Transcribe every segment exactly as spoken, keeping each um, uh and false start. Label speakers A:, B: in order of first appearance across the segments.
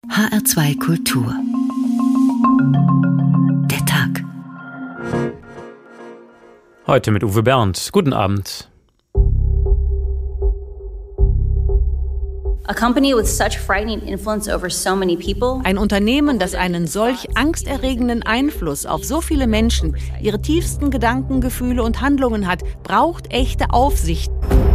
A: H R zwei Kultur. Der Tag.
B: Heute mit Uwe Bernd. Guten Abend.
C: Ein Unternehmen, das einen solch angsterregenden Einfluss auf so viele Menschen, ihre tiefsten Gedanken, Gefühle und Handlungen hat, braucht echte Aufsicht.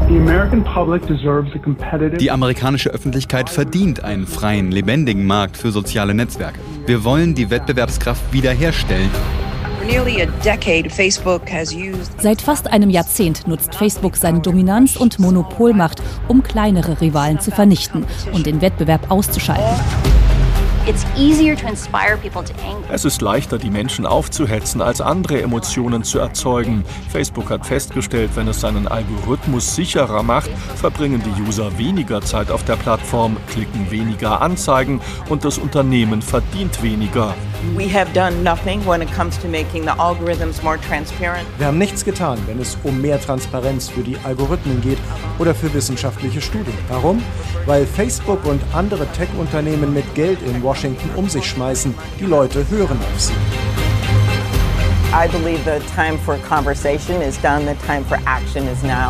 D: Die amerikanische Öffentlichkeit verdient einen freien, lebendigen Markt für soziale Netzwerke. Wir wollen die Wettbewerbskraft wiederherstellen.
E: Seit fast einem Jahrzehnt nutzt Facebook seine Dominanz und Monopolmacht, um kleinere Rivalen zu vernichten und den Wettbewerb auszuschalten.
F: Es ist leichter, die Menschen aufzuhetzen, als andere Emotionen zu erzeugen. Facebook hat festgestellt, wenn es seinen Algorithmus sicherer macht, verbringen die User weniger Zeit auf der Plattform, klicken weniger Anzeigen und das Unternehmen verdient weniger.
G: Wir
H: haben nichts getan, wenn es um mehr Transparenz für die Algorithmen geht oder für wissenschaftliche Studien. Warum? Weil Facebook und andere Tech-Unternehmen mit Geld in Washington um sich schmeißen. Die Leute hören auf sie.
G: I believe the time for conversation is done, the time for action is now.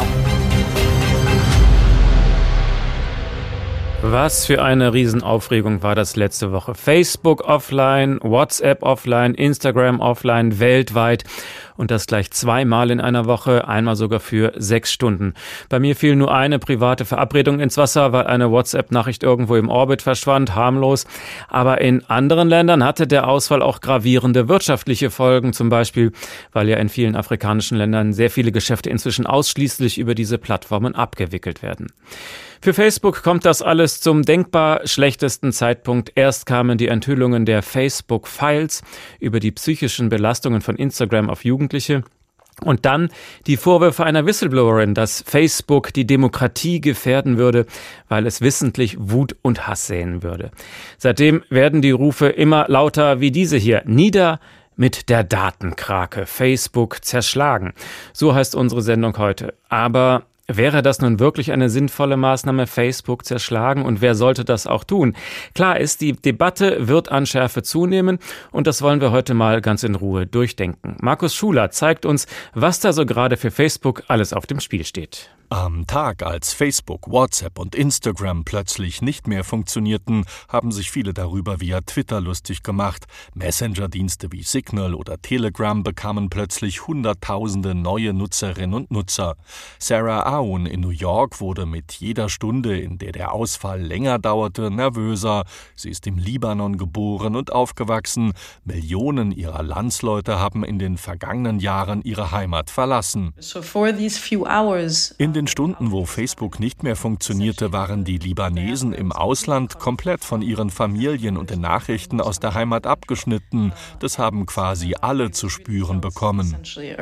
B: Was für eine Riesenaufregung war das letzte Woche. Facebook offline, WhatsApp offline, Instagram offline, weltweit. Und das gleich zweimal in einer Woche, einmal sogar für sechs Stunden. Bei mir fiel nur eine private Verabredung ins Wasser, weil eine WhatsApp-Nachricht irgendwo im Orbit verschwand, harmlos. Aber in anderen Ländern hatte der Ausfall auch gravierende wirtschaftliche Folgen, zum Beispiel, weil ja in vielen afrikanischen Ländern sehr viele Geschäfte inzwischen ausschließlich über diese Plattformen abgewickelt werden. Für Facebook kommt das alles zum denkbar schlechtesten Zeitpunkt. Erst kamen die Enthüllungen der Facebook-Files über die psychischen Belastungen von Instagram auf Jugendliche. Und dann die Vorwürfe einer Whistleblowerin, dass Facebook die Demokratie gefährden würde, weil es wissentlich Wut und Hass säen würde. Seitdem werden die Rufe immer lauter wie diese hier. Nieder mit der Datenkrake. Facebook zerschlagen. So heißt unsere Sendung heute. Aber wäre das nun wirklich eine sinnvolle Maßnahme, Facebook zerschlagen? Und wer sollte das auch tun? Klar ist, die Debatte wird an Schärfe zunehmen und das wollen wir heute mal ganz in Ruhe durchdenken. Markus Schuler zeigt uns, was da so gerade für Facebook alles auf dem Spiel steht.
F: Am Tag, als Facebook, WhatsApp und Instagram plötzlich nicht mehr funktionierten, haben sich viele darüber via Twitter lustig gemacht. Messenger-Dienste wie Signal oder Telegram bekamen plötzlich Hunderttausende neue Nutzerinnen und Nutzer. Sarah Aoun in New York wurde mit jeder Stunde, in der der Ausfall länger dauerte, nervöser. Sie ist im Libanon geboren und aufgewachsen. Millionen ihrer Landsleute haben in den vergangenen Jahren ihre Heimat verlassen.
I: So for these few hours,
F: In den Stunden, wo Facebook nicht mehr funktionierte, waren die Libanesen im Ausland komplett von ihren Familien und den Nachrichten aus der Heimat abgeschnitten. Das haben quasi alle zu spüren bekommen.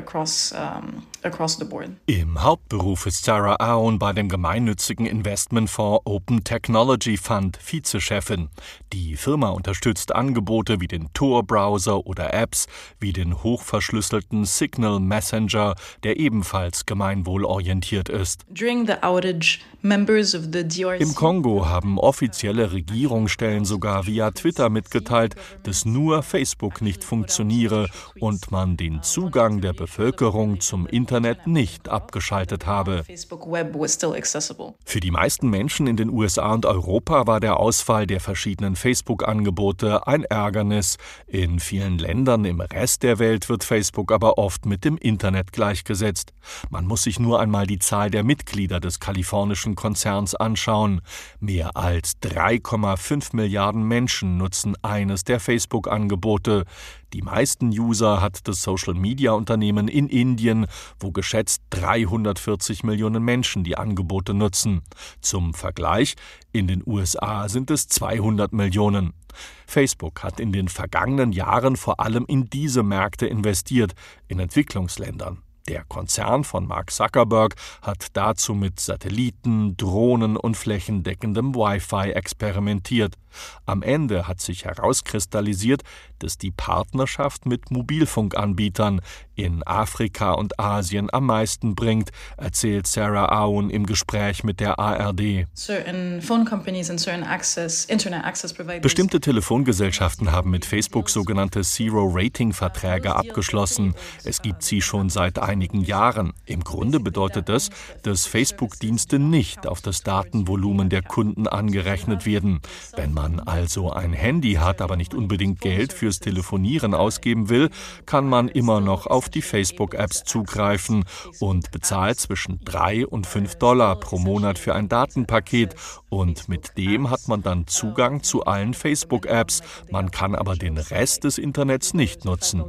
F: Im Hauptberuf ist Sarah Aoun bei dem gemeinnützigen Investmentfonds Open Technology Fund Vizechefin. Die Firma unterstützt Angebote wie den Tor-Browser oder Apps wie den hochverschlüsselten Signal Messenger, der ebenfalls gemeinwohlorientiert ist. Im Kongo haben offizielle Regierungsstellen sogar via Twitter mitgeteilt, dass nur Facebook nicht funktioniere und man den Zugang der Bevölkerung zum Internet nicht abgeschaltet habe. Für die meisten Menschen in den U S A und Europa war der Ausfall der verschiedenen Facebook-Angebote ein Ärgernis. In vielen Ländern im Rest der Welt wird Facebook aber oft mit dem Internet gleichgesetzt. Man muss sich nur einmal die Zahl der Mitglieder des kalifornischen Konzerns anschauen. Mehr als drei Komma fünf Milliarden Menschen nutzen eines der Facebook-Angebote. Die meisten User hat das Social-Media-Unternehmen in Indien, wo geschätzt dreihundertvierzig Millionen Menschen die Angebote nutzen. Zum Vergleich, in den U S A sind es zweihundert Millionen. Facebook hat in den vergangenen Jahren vor allem in diese Märkte investiert, in Entwicklungsländern. Der Konzern von Mark Zuckerberg hat dazu mit Satelliten, Drohnen und flächendeckendem Wi-Fi experimentiert. Am Ende hat sich herauskristallisiert, dass die Partnerschaft mit Mobilfunkanbietern in Afrika und Asien am meisten bringt, erzählt Sarah Aoun im Gespräch mit der A R D. Bestimmte Telefongesellschaften haben mit Facebook sogenannte Zero-Rating-Verträge abgeschlossen. Es gibt sie schon seit einigen Jahren. Im Grunde bedeutet das, dass Facebook-Dienste nicht auf das Datenvolumen der Kunden angerechnet werden. Wenn man also ein Handy hat, aber nicht unbedingt Geld fürs Telefonieren ausgeben will, kann man immer noch auf die Facebook-Apps zugreifen und bezahlt zwischen drei und fünf Dollar pro Monat für ein Datenpaket. Und mit dem hat man dann Zugang zu allen Facebook-Apps. Man kann aber den Rest des Internets nicht nutzen.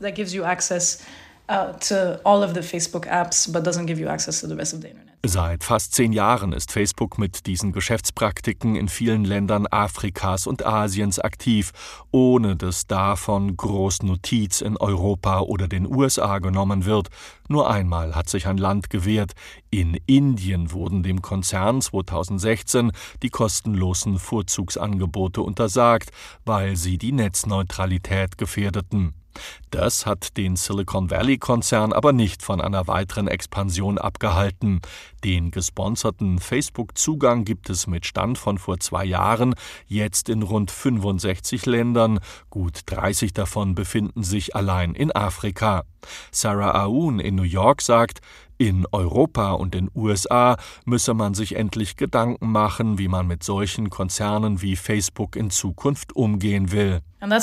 F: Seit fast zehn Jahren ist Facebook mit diesen Geschäftspraktiken in vielen Ländern Afrikas und Asiens aktiv, ohne dass davon groß Notiz in Europa oder den U S A genommen wird. Nur einmal hat sich ein Land gewehrt. In Indien wurden dem Konzern zweitausendsechzehn die kostenlosen Vorzugsangebote untersagt, weil sie die Netzneutralität gefährdeten. Das hat den Silicon Valley-Konzern aber nicht von einer weiteren Expansion abgehalten. Den gesponserten Facebook-Zugang gibt es mit Stand von vor zwei Jahren jetzt in rund fünfundsechzig Ländern. Gut dreißig davon befinden sich allein in Afrika. Sarah Aoun in New York sagt, in Europa und den U S A müsse man sich endlich Gedanken machen, wie man mit solchen Konzernen wie Facebook in Zukunft umgehen will.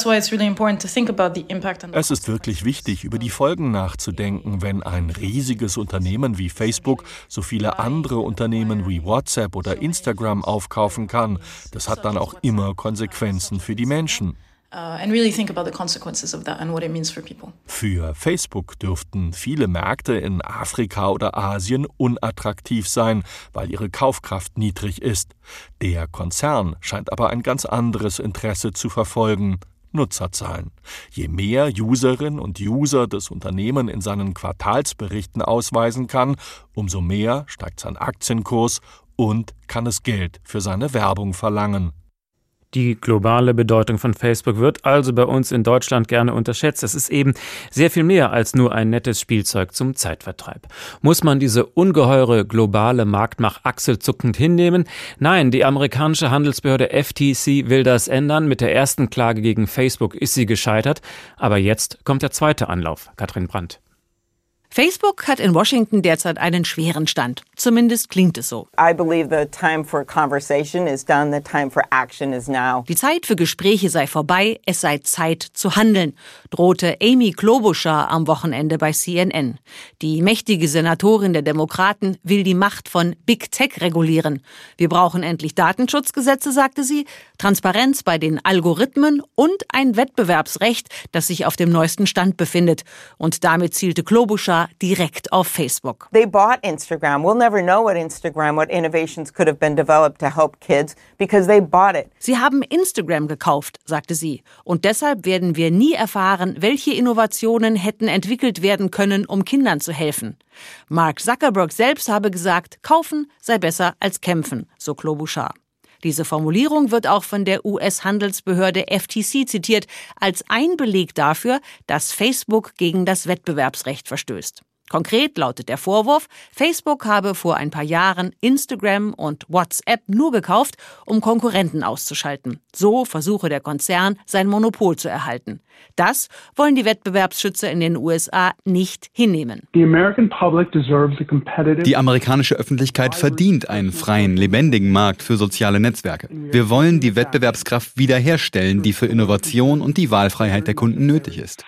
F: Es ist wirklich wichtig, über die Folgen nachzudenken, wenn ein riesiges Unternehmen wie Facebook so viele andere Unternehmen wie WhatsApp oder Instagram aufkaufen kann. Das hat dann auch immer Konsequenzen für die Menschen. Für Facebook dürften viele Märkte in Afrika oder Asien unattraktiv sein, weil ihre Kaufkraft niedrig ist. Der Konzern scheint aber ein ganz anderes Interesse zu verfolgen: Nutzerzahlen. Je mehr Userinnen und User das Unternehmen in seinen Quartalsberichten ausweisen kann, umso mehr steigt sein Aktienkurs und kann es Geld für seine Werbung verlangen.
B: Die globale Bedeutung von Facebook wird also bei uns in Deutschland gerne unterschätzt. Es ist eben sehr viel mehr als nur ein nettes Spielzeug zum Zeitvertreib. Muss man diese ungeheure globale Marktmacht achselzuckend hinnehmen? Nein, die amerikanische Handelsbehörde F T C will das ändern. Mit der ersten Klage gegen Facebook ist sie gescheitert. Aber jetzt kommt der zweite Anlauf. Katrin Brandt.
C: Facebook hat in Washington derzeit einen schweren Stand. Zumindest klingt es so.
G: I believe the time for conversation is done, the time for action is now.
C: Die Zeit für Gespräche sei vorbei, es sei Zeit zu handeln, drohte Amy Klobuchar am Wochenende bei C N N. Die mächtige Senatorin der Demokraten will die Macht von Big Tech regulieren. Wir brauchen endlich Datenschutzgesetze, sagte sie, Transparenz bei den Algorithmen und ein Wettbewerbsrecht, das sich auf dem neuesten Stand befindet. Und damit zielte Klobuchar direkt auf Facebook.
G: They bought Instagram. We'll never know what Instagram, what innovations could have been developed to help kids because they bought it.
C: Sie haben Instagram gekauft, sagte sie. Und deshalb werden wir nie erfahren, welche Innovationen hätten entwickelt werden können, um Kindern zu helfen. Mark Zuckerberg selbst habe gesagt, kaufen sei besser als kämpfen, so Klobuchar. Diese Formulierung wird auch von der U S-Handelsbehörde F T C zitiert, als ein Beleg dafür, dass Facebook gegen das Wettbewerbsrecht verstößt. Konkret lautet der Vorwurf, Facebook habe vor ein paar Jahren Instagram und WhatsApp nur gekauft, um Konkurrenten auszuschalten. So versuche der Konzern, sein Monopol zu erhalten. Das wollen die Wettbewerbsschützer in den U S A nicht hinnehmen.
D: Die amerikanische Öffentlichkeit verdient einen freien, lebendigen Markt für soziale Netzwerke. Wir wollen die Wettbewerbskraft wiederherstellen, die für Innovation und die Wahlfreiheit der Kunden nötig ist.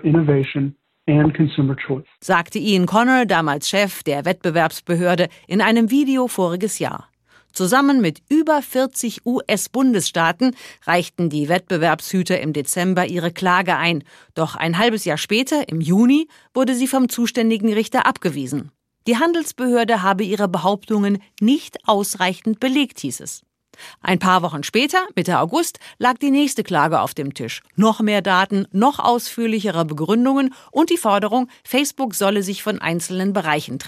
C: Sagte Ian Connor, damals Chef der Wettbewerbsbehörde, in einem Video voriges Jahr. Zusammen mit über vierzig U S-Bundesstaaten reichten die Wettbewerbshüter im Dezember ihre Klage ein. Doch ein halbes Jahr später, im Juni, wurde sie vom zuständigen Richter abgewiesen. Die Handelsbehörde habe ihre Behauptungen nicht ausreichend belegt, hieß es. Ein paar Wochen später, Mitte August, lag die nächste Klage auf dem Tisch. Noch mehr Daten, noch ausführlichere Begründungen und die Forderung, Facebook solle sich von einzelnen Bereichen trennen.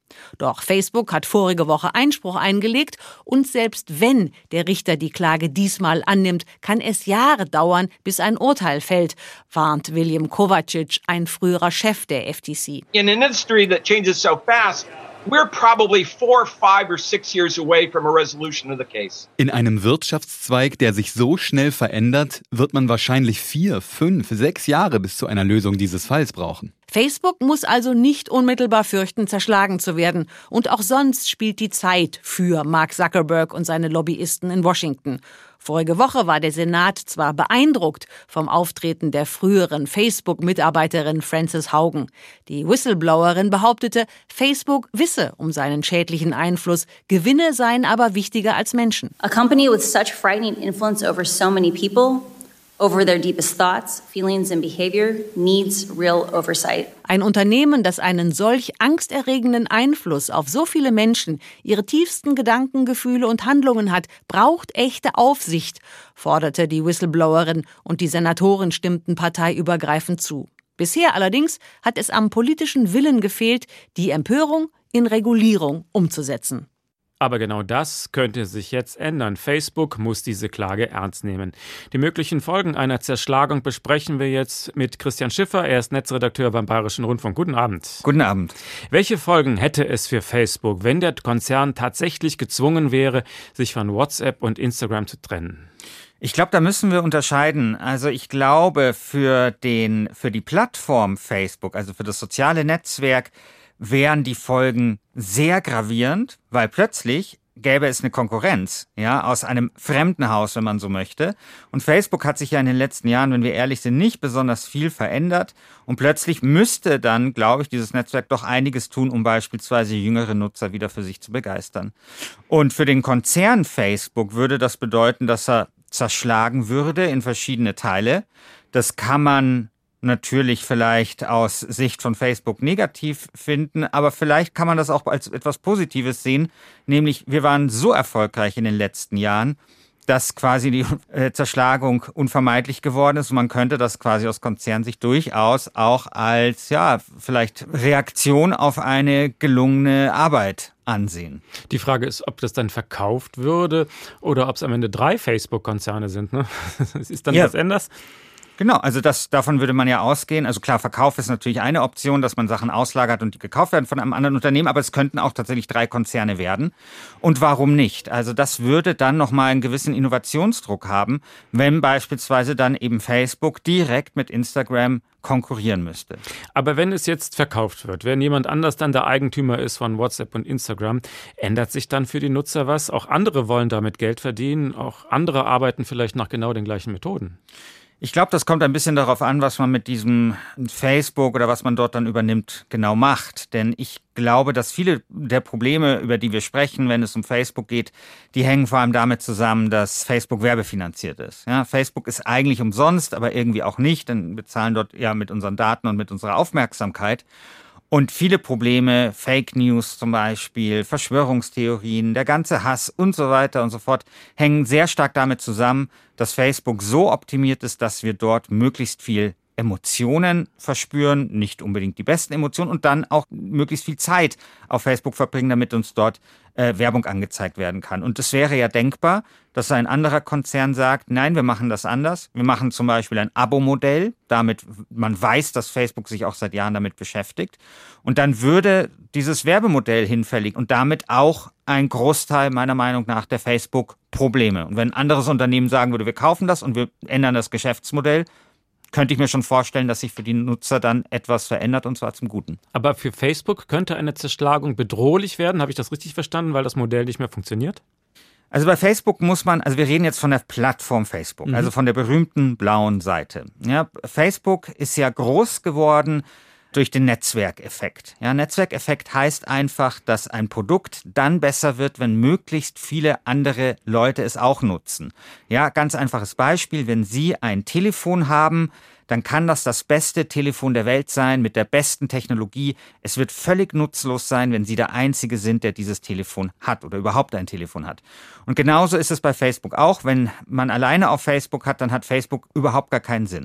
C: Doch Facebook hat vorige Woche Einspruch eingelegt und selbst wenn der Richter die Klage diesmal annimmt, kann es Jahre dauern, bis ein Urteil fällt, warnt William Kovacic, ein früherer Chef der F T C.
J: In an industry that changes so fast, we're probably four, five or six years away from a resolution of the case.
D: In einem Wirtschaftszweig, der sich so schnell verändert, wird man wahrscheinlich vier, fünf, sechs Jahre bis zu einer Lösung dieses Falls brauchen.
C: Facebook muss also nicht unmittelbar fürchten, zerschlagen zu werden. Und auch sonst spielt die Zeit für Mark Zuckerberg und seine Lobbyisten in Washington. Vorige Woche war der Senat zwar beeindruckt vom Auftreten der früheren Facebook-Mitarbeiterin Frances Haugen. Die Whistleblowerin behauptete, Facebook wisse um seinen schädlichen Einfluss, Gewinne seien aber wichtiger als Menschen.
K: A company with such frightening influence over so many people, over their deepest thoughts, feelings and behavior, needs real oversight.
C: Ein Unternehmen, das einen solch angsterregenden Einfluss auf so viele Menschen, ihre tiefsten Gedanken, Gefühle und Handlungen hat, braucht echte Aufsicht, forderte die Whistleblowerin und die Senatoren stimmten parteiübergreifend zu. Bisher allerdings hat es am politischen Willen gefehlt, die Empörung in Regulierung umzusetzen.
B: Aber genau das könnte sich jetzt ändern. Facebook muss diese Klage ernst nehmen. Die möglichen Folgen einer Zerschlagung besprechen wir jetzt mit Christian Schiffer. Er ist Netzredakteur beim Bayerischen Rundfunk. Guten Abend.
L: Guten Abend.
B: Welche Folgen hätte es für Facebook, wenn der Konzern tatsächlich gezwungen wäre, sich von WhatsApp und Instagram zu trennen?
L: Ich glaube, da müssen wir unterscheiden. Also ich glaube, für den, für die Plattform Facebook, also für das soziale Netzwerk, wären die Folgen sehr gravierend, weil plötzlich gäbe es eine Konkurrenz, ja, aus einem fremden Haus, wenn man so möchte. Und Facebook hat sich ja in den letzten Jahren, wenn wir ehrlich sind, nicht besonders viel verändert. Und plötzlich müsste dann, glaube ich, dieses Netzwerk doch einiges tun, um beispielsweise jüngere Nutzer wieder für sich zu begeistern. Und für den Konzern Facebook würde das bedeuten, dass er zerschlagen würde in verschiedene Teile. Das kann man natürlich vielleicht aus Sicht von Facebook negativ finden, aber vielleicht kann man das auch als etwas Positives sehen, nämlich wir waren so erfolgreich in den letzten Jahren, dass quasi die äh, Zerschlagung unvermeidlich geworden ist und man könnte das quasi aus Konzernsicht durchaus auch als, ja, vielleicht Reaktion auf eine gelungene Arbeit ansehen.
B: Die Frage ist, ob das dann verkauft würde oder ob es am Ende drei Facebook-Konzerne sind. Ne? Ist dann
L: ja.
B: was anders?
L: Genau, also das, davon würde man ja ausgehen. Also klar, Verkauf ist natürlich eine Option, dass man Sachen auslagert und die gekauft werden von einem anderen Unternehmen, aber es könnten auch tatsächlich drei Konzerne werden. Und warum nicht? Also das würde dann nochmal einen gewissen Innovationsdruck haben, wenn beispielsweise dann eben Facebook direkt mit Instagram konkurrieren müsste.
B: Aber wenn es jetzt verkauft wird, wenn jemand anders dann der Eigentümer ist von WhatsApp und Instagram, ändert sich dann für die Nutzer was? Auch andere wollen damit Geld verdienen, auch andere arbeiten vielleicht nach genau den gleichen Methoden.
L: Ich glaube, das kommt ein bisschen darauf an, was man mit diesem Facebook oder was man dort dann übernimmt, genau macht. Denn ich glaube, dass viele der Probleme, über die wir sprechen, wenn es um Facebook geht, die hängen vor allem damit zusammen, dass Facebook werbefinanziert ist. Ja, Facebook ist eigentlich umsonst, aber irgendwie auch nicht, denn wir zahlen dort ja mit unseren Daten und mit unserer Aufmerksamkeit. Und viele Probleme, Fake News zum Beispiel, Verschwörungstheorien, der ganze Hass und so weiter und so fort, hängen sehr stark damit zusammen, dass Facebook so optimiert ist, dass wir dort möglichst viel Emotionen verspüren, nicht unbedingt die besten Emotionen und dann auch möglichst viel Zeit auf Facebook verbringen, damit uns dort äh, Werbung angezeigt werden kann. Und es wäre ja denkbar, dass ein anderer Konzern sagt, nein, wir machen das anders. Wir machen zum Beispiel ein Abo-Modell, damit man weiß, dass Facebook sich auch seit Jahren damit beschäftigt. Und dann würde dieses Werbemodell hinfällig und damit auch ein Großteil meiner Meinung nach der Facebook-Probleme. Und wenn ein anderes Unternehmen sagen würde, wir kaufen das und wir ändern das Geschäftsmodell, könnte ich mir schon vorstellen, dass sich für die Nutzer dann etwas verändert, und zwar zum Guten.
B: Aber für Facebook könnte eine Zerschlagung bedrohlich werden. Habe ich das richtig verstanden, weil das Modell nicht mehr funktioniert?
L: Also bei Facebook muss man, also wir reden jetzt von der Plattform Facebook, mhm. also von der berühmten blauen Seite. Ja, Facebook ist ja groß geworden durch den Netzwerkeffekt. Ja, Netzwerkeffekt heißt einfach, dass ein Produkt dann besser wird, wenn möglichst viele andere Leute es auch nutzen. Ja, ganz einfaches Beispiel, wenn Sie ein Telefon haben, dann kann das das beste Telefon der Welt sein, mit der besten Technologie. Es wird völlig nutzlos sein, wenn Sie der Einzige sind, der dieses Telefon hat oder überhaupt ein Telefon hat. Und genauso ist es bei Facebook auch. Wenn man alleine auf Facebook hat, dann hat Facebook überhaupt gar keinen Sinn.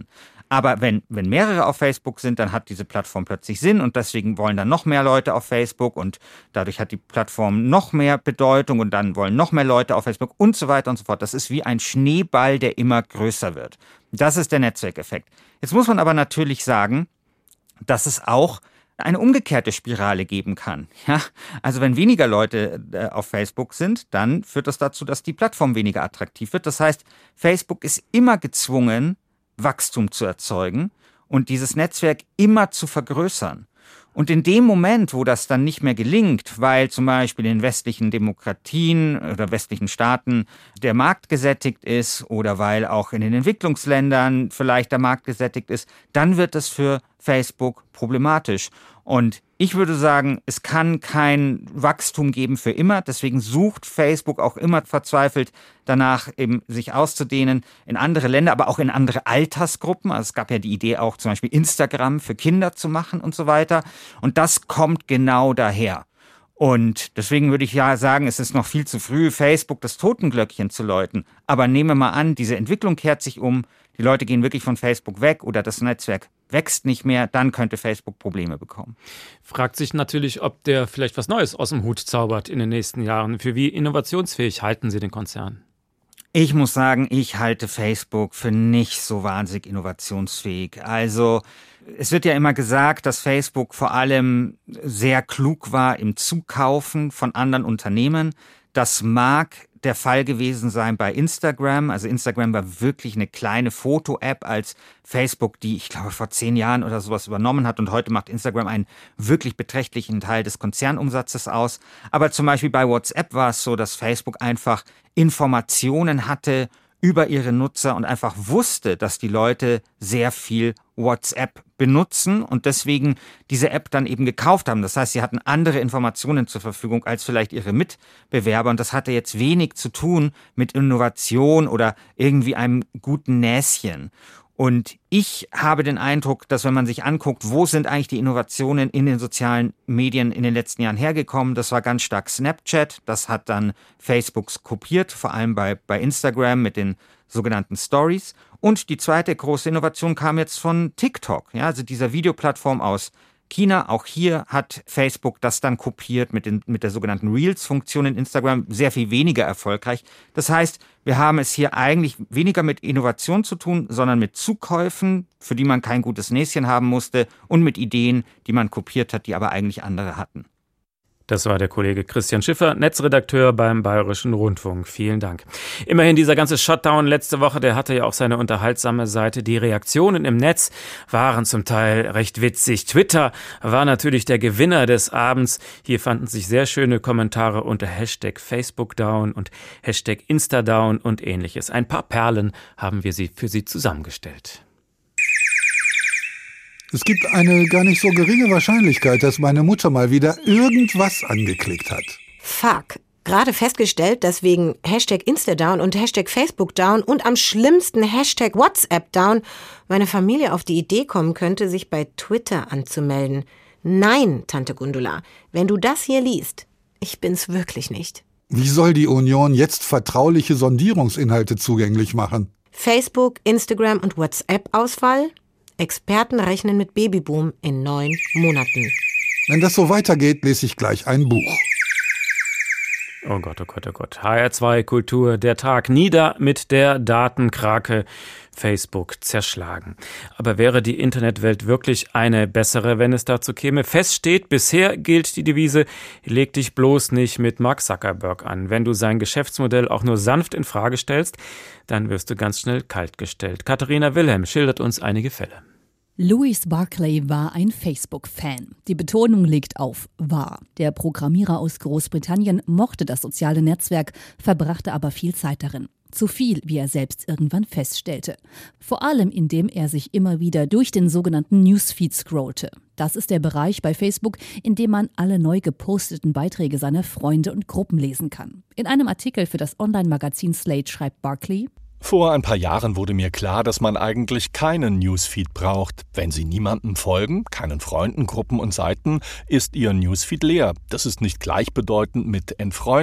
L: Aber wenn, wenn mehrere auf Facebook sind, dann hat diese Plattform plötzlich Sinn und deswegen wollen dann noch mehr Leute auf Facebook und dadurch hat die Plattform noch mehr Bedeutung und dann wollen noch mehr Leute auf Facebook und so weiter und so fort. Das ist wie ein Schneeball, der immer größer wird. Das ist der Netzwerkeffekt. Jetzt muss man aber natürlich sagen, dass es auch eine umgekehrte Spirale geben kann. Ja? Also wenn weniger Leute äh, auf Facebook sind, dann führt das dazu, dass die Plattform weniger attraktiv wird. Das heißt, Facebook ist immer gezwungen, Wachstum zu erzeugen und dieses Netzwerk immer zu vergrößern. Und in dem Moment, wo das dann nicht mehr gelingt, weil zum Beispiel in westlichen Demokratien oder westlichen Staaten der Markt gesättigt ist oder weil auch in den Entwicklungsländern vielleicht der Markt gesättigt ist, dann wird es für Facebook problematisch. Und ich würde sagen, es kann kein Wachstum geben für immer. Deswegen sucht Facebook auch immer verzweifelt danach, eben sich auszudehnen in andere Länder, aber auch in andere Altersgruppen. Also es gab ja die Idee auch zum Beispiel Instagram für Kinder zu machen und so weiter. Und das kommt genau daher. Und deswegen würde ich ja sagen, es ist noch viel zu früh, Facebook das Totenglöckchen zu läuten. Aber nehmen wir mal an, diese Entwicklung kehrt sich um, die Leute gehen wirklich von Facebook weg oder das Netzwerk wächst nicht mehr, dann könnte Facebook Probleme bekommen.
B: Fragt sich natürlich, ob der vielleicht was Neues aus dem Hut zaubert in den nächsten Jahren. Für wie innovationsfähig halten Sie den Konzern?
L: Ich muss sagen, ich halte Facebook für nicht so wahnsinnig innovationsfähig. Also es wird ja immer gesagt, dass Facebook vor allem sehr klug war im Zukaufen von anderen Unternehmen. Das mag der Fall gewesen sein bei Instagram. Also Instagram war wirklich eine kleine Foto-App als Facebook, die ich glaube vor zehn Jahren oder sowas übernommen hat. Und heute macht Instagram einen wirklich beträchtlichen Teil des Konzernumsatzes aus. Aber zum Beispiel bei WhatsApp war es so, dass Facebook einfach Informationen hatte über ihre Nutzer und einfach wusste, dass die Leute sehr viel WhatsApp benutzen und deswegen diese App dann eben gekauft haben. Das heißt, sie hatten andere Informationen zur Verfügung als vielleicht ihre Mitbewerber und das hatte jetzt wenig zu tun mit Innovation oder irgendwie einem guten Näschen. Und ich habe den Eindruck, dass wenn man sich anguckt, wo sind eigentlich die Innovationen in den sozialen Medien in den letzten Jahren hergekommen, das war ganz stark Snapchat, das hat dann Facebook kopiert, vor allem bei, bei Instagram mit den sogenannten Stories. Und die zweite große Innovation kam jetzt von TikTok, ja, also dieser Videoplattform aus China. Auch hier hat Facebook das dann kopiert mit, den, mit der sogenannten Reels-Funktion in Instagram, sehr viel weniger erfolgreich. Das heißt, wir haben es hier eigentlich weniger mit Innovation zu tun, sondern mit Zukäufen, für die man kein gutes Näschen haben musste und mit Ideen, die man kopiert hat, die aber eigentlich andere hatten.
B: Das war der Kollege Christian Schiffer, Netzredakteur beim Bayerischen Rundfunk. Vielen Dank. Immerhin, dieser ganze Shutdown letzte Woche, der hatte ja auch seine unterhaltsame Seite. Die Reaktionen im Netz waren zum Teil recht witzig. Twitter war natürlich der Gewinner des Abends. Hier fanden sich sehr schöne Kommentare unter Hashtag FacebookDown und Hashtag Instadown und ähnliches. Ein paar Perlen haben wir sie für Sie zusammengestellt.
M: Es gibt eine gar nicht so geringe Wahrscheinlichkeit, dass meine Mutter mal wieder irgendwas angeklickt hat.
N: Fuck. Gerade festgestellt, dass wegen Hashtag Instadown und Hashtag FacebookDown und am schlimmsten Hashtag WhatsAppDown meine Familie auf die Idee kommen könnte, sich bei Twitter anzumelden. Nein, Tante Gundula, wenn du das hier liest, ich bin's wirklich nicht.
M: Wie soll die Union jetzt vertrauliche Sondierungsinhalte zugänglich machen?
N: Facebook, Instagram und WhatsApp-Auswahl? Experten rechnen mit Babyboom in neun Monaten.
M: Wenn das so weitergeht, lese ich gleich ein Buch.
B: Oh Gott, oh Gott, oh Gott. H R zwei Kultur, der Tag nieder mit der Datenkrake. Facebook zerschlagen. Aber wäre die Internetwelt wirklich eine bessere, wenn es dazu käme? Fest steht, bisher gilt die Devise, leg dich bloß nicht mit Mark Zuckerberg an. Wenn du sein Geschäftsmodell auch nur sanft in Frage stellst, dann wirst du ganz schnell kaltgestellt. Katharina Wilhelm schildert uns einige Fälle.
E: Louis Barclay war ein Facebook-Fan. Die Betonung liegt auf war. Der Programmierer aus Großbritannien mochte das soziale Netzwerk, verbrachte aber viel Zeit darin. Zu viel, wie er selbst irgendwann feststellte. Vor allem, indem er sich immer wieder durch den sogenannten Newsfeed scrollte. Das ist der Bereich bei Facebook, in dem man alle neu geposteten Beiträge seiner Freunde und Gruppen lesen kann. In einem Artikel für das Online-Magazin Slate schreibt Barclay:
F: Vor ein paar Jahren wurde mir klar, dass man eigentlich keinen Newsfeed braucht. Wenn Sie niemandem folgen, keinen Freunden, Gruppen und Seiten, ist Ihr Newsfeed leer. Das ist nicht gleichbedeutend mit entfreunden.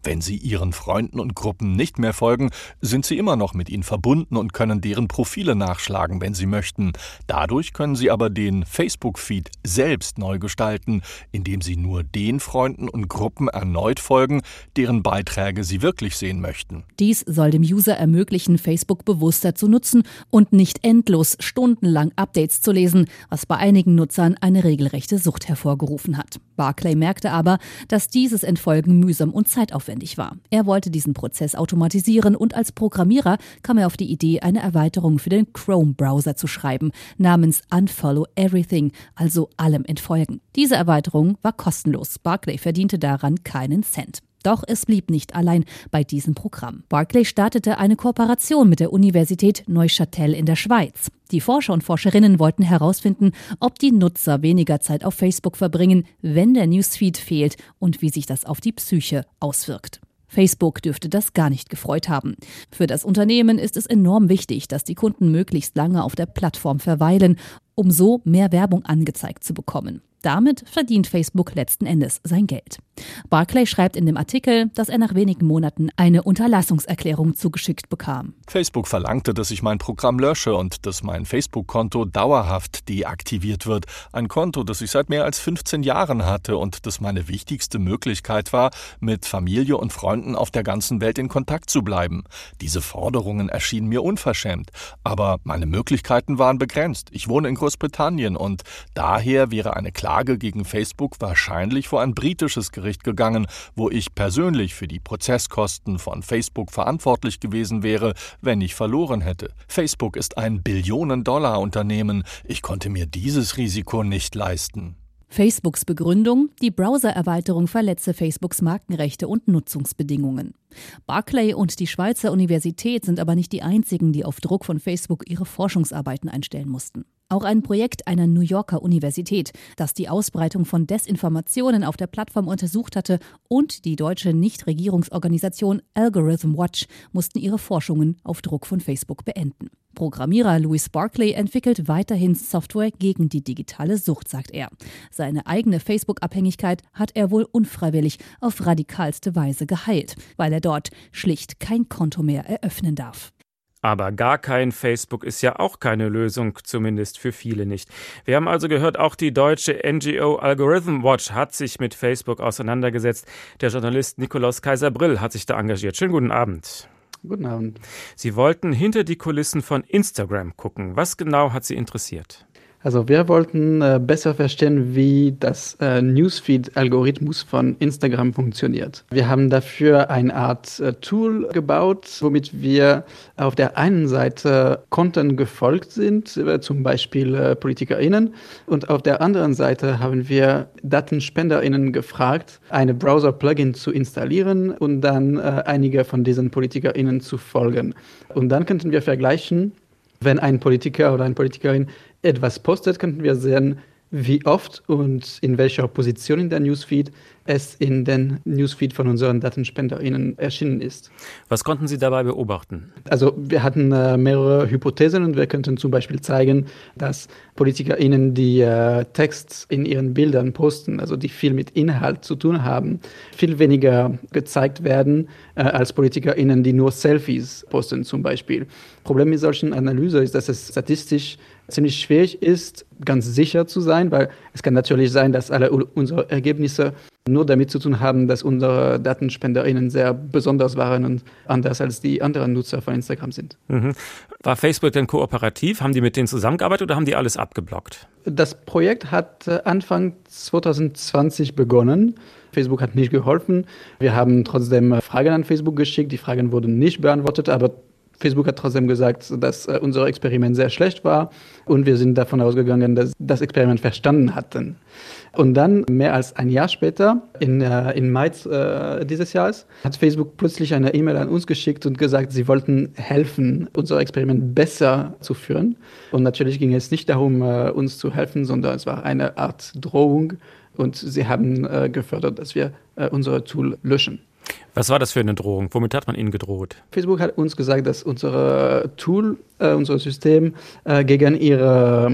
F: Wenn Sie Ihren Freunden und Gruppen nicht mehr folgen, sind Sie immer noch mit ihnen verbunden und können deren Profile nachschlagen, wenn Sie möchten. Dadurch können Sie aber den Facebook-Feed selbst neu gestalten, indem Sie nur den Freunden und Gruppen erneut folgen, deren Beiträge Sie wirklich sehen möchten.
E: Dies soll dem User ermöglichen, Facebook bewusster zu nutzen und nicht endlos stundenlang Updates zu lesen, was bei einigen Nutzern eine regelrechte Sucht hervorgerufen hat. Barclay merkte aber, dass dieses Entfolgen mühsam und zeitaufwendig war. Er wollte diesen Prozess automatisieren und als Programmierer kam er auf die Idee, eine Erweiterung für den Chrome-Browser zu schreiben, namens Unfollow Everything, also allem entfolgen. Diese Erweiterung war kostenlos. Barclay verdiente daran keinen Cent. Doch es blieb nicht allein bei diesem Programm. Barclay startete eine Kooperation mit der Universität Neuchâtel in der Schweiz. Die Forscher und Forscherinnen wollten herausfinden, ob die Nutzer weniger Zeit auf Facebook verbringen, wenn der Newsfeed fehlt und wie sich das auf die Psyche auswirkt. Facebook dürfte das gar nicht gefreut haben. Für das Unternehmen ist es enorm wichtig, dass die Kunden möglichst lange auf der Plattform verweilen, um so mehr Werbung angezeigt zu bekommen. Damit verdient Facebook letzten Endes sein Geld. Barclay schreibt in dem Artikel, dass er nach wenigen Monaten eine Unterlassungserklärung zugeschickt bekam.
F: Facebook verlangte, dass ich mein Programm lösche und dass mein Facebook-Konto dauerhaft deaktiviert wird. Ein Konto, das ich seit mehr als fünfzehn Jahren hatte und das meine wichtigste Möglichkeit war, mit Familie und Freunden auf der ganzen Welt in Kontakt zu bleiben. Diese Forderungen erschienen mir unverschämt, aber meine Möglichkeiten waren begrenzt. Ich wohne in Großbritannien und daher wäre eine Klage gegen Facebook wahrscheinlich vor ein britisches Gericht gegangen, wo ich persönlich für die Prozesskosten von Facebook verantwortlich gewesen wäre, wenn ich verloren hätte. Facebook ist ein Billionen-Dollar-Unternehmen. Ich konnte mir dieses Risiko nicht leisten.
E: Facebooks Begründung: Die Browser-Erweiterung verletze Facebooks Markenrechte und Nutzungsbedingungen. Barclay und die Schweizer Universität sind aber nicht die einzigen, die auf Druck von Facebook ihre Forschungsarbeiten einstellen mussten. Auch ein Projekt einer New Yorker Universität, das die Ausbreitung von Desinformationen auf der Plattform untersucht hatte, und die deutsche Nichtregierungsorganisation Algorithm Watch mussten ihre Forschungen auf Druck von Facebook beenden. Programmierer Louis Barclay entwickelt weiterhin Software gegen die digitale Sucht, sagt er. Seine eigene Facebook-Abhängigkeit hat er wohl unfreiwillig auf radikalste Weise geheilt, weil er dort schlicht kein Konto mehr eröffnen darf.
B: Aber gar kein Facebook ist ja auch keine Lösung, zumindest für viele nicht. Wir haben also gehört, auch die deutsche N G O Algorithm Watch hat sich mit Facebook auseinandergesetzt. Der Journalist Nikolaus Kaiser-Brill hat sich da engagiert. Schönen guten Abend.
O: Guten Abend.
B: Sie wollten hinter die Kulissen von Instagram gucken. Was genau hat Sie interessiert?
O: Also wir wollten äh, besser verstehen, wie das äh, Newsfeed-Algorithmus von Instagram funktioniert. Wir haben dafür eine Art äh, Tool gebaut, womit wir auf der einen Seite Content gefolgt sind, äh, zum Beispiel äh, PolitikerInnen, und auf der anderen Seite haben wir DatenspenderInnen gefragt, eine Browser-Plugin zu installieren und dann äh, einige von diesen PolitikerInnen zu folgen. Und dann könnten wir vergleichen, wenn ein Politiker oder eine Politikerin etwas postet, könnten wir sehen, wie oft und in welcher Position in der Newsfeed es in den Newsfeed von unseren DatenspenderInnen erschienen ist.
B: Was konnten Sie dabei beobachten?
O: Also wir hatten äh, mehrere Hypothesen und wir könnten zum Beispiel zeigen, dass PolitikerInnen, die äh, Text in ihren Bildern posten, also die viel mit Inhalt zu tun haben, viel weniger gezeigt werden äh, als PolitikerInnen, die nur Selfies posten zum Beispiel. Problem mit solchen Analysen ist, dass es statistisch ziemlich schwierig ist, ganz sicher zu sein, weil es kann natürlich sein, dass alle unsere Ergebnisse nur damit zu tun haben, dass unsere DatenspenderInnen sehr besonders waren und anders als die anderen Nutzer von Instagram sind.
B: Mhm. War Facebook denn kooperativ? Haben die mit denen zusammengearbeitet oder haben die alles abgeblockt?
O: Das Projekt hat Anfang zwanzig zwanzig begonnen. Facebook hat nicht geholfen. Wir haben trotzdem Fragen an Facebook geschickt. Die Fragen wurden nicht beantwortet, aber Facebook hat trotzdem gesagt, dass äh, unser Experiment sehr schlecht war und wir sind davon ausgegangen, dass das Experiment verstanden hatten. Und dann, mehr als ein Jahr später, in, äh, in Mai äh, dieses Jahres, hat Facebook plötzlich eine E-Mail an uns geschickt und gesagt, sie wollten helfen, unser Experiment besser zu führen. Und natürlich ging es nicht darum, äh, uns zu helfen, sondern es war eine Art Drohung und sie haben äh, gefördert, dass wir äh, unser Tool löschen.
B: Was war das für eine Drohung? Womit hat man Ihnen gedroht?
O: Facebook hat uns gesagt, dass unser Tool, äh, unser System äh, gegen ihre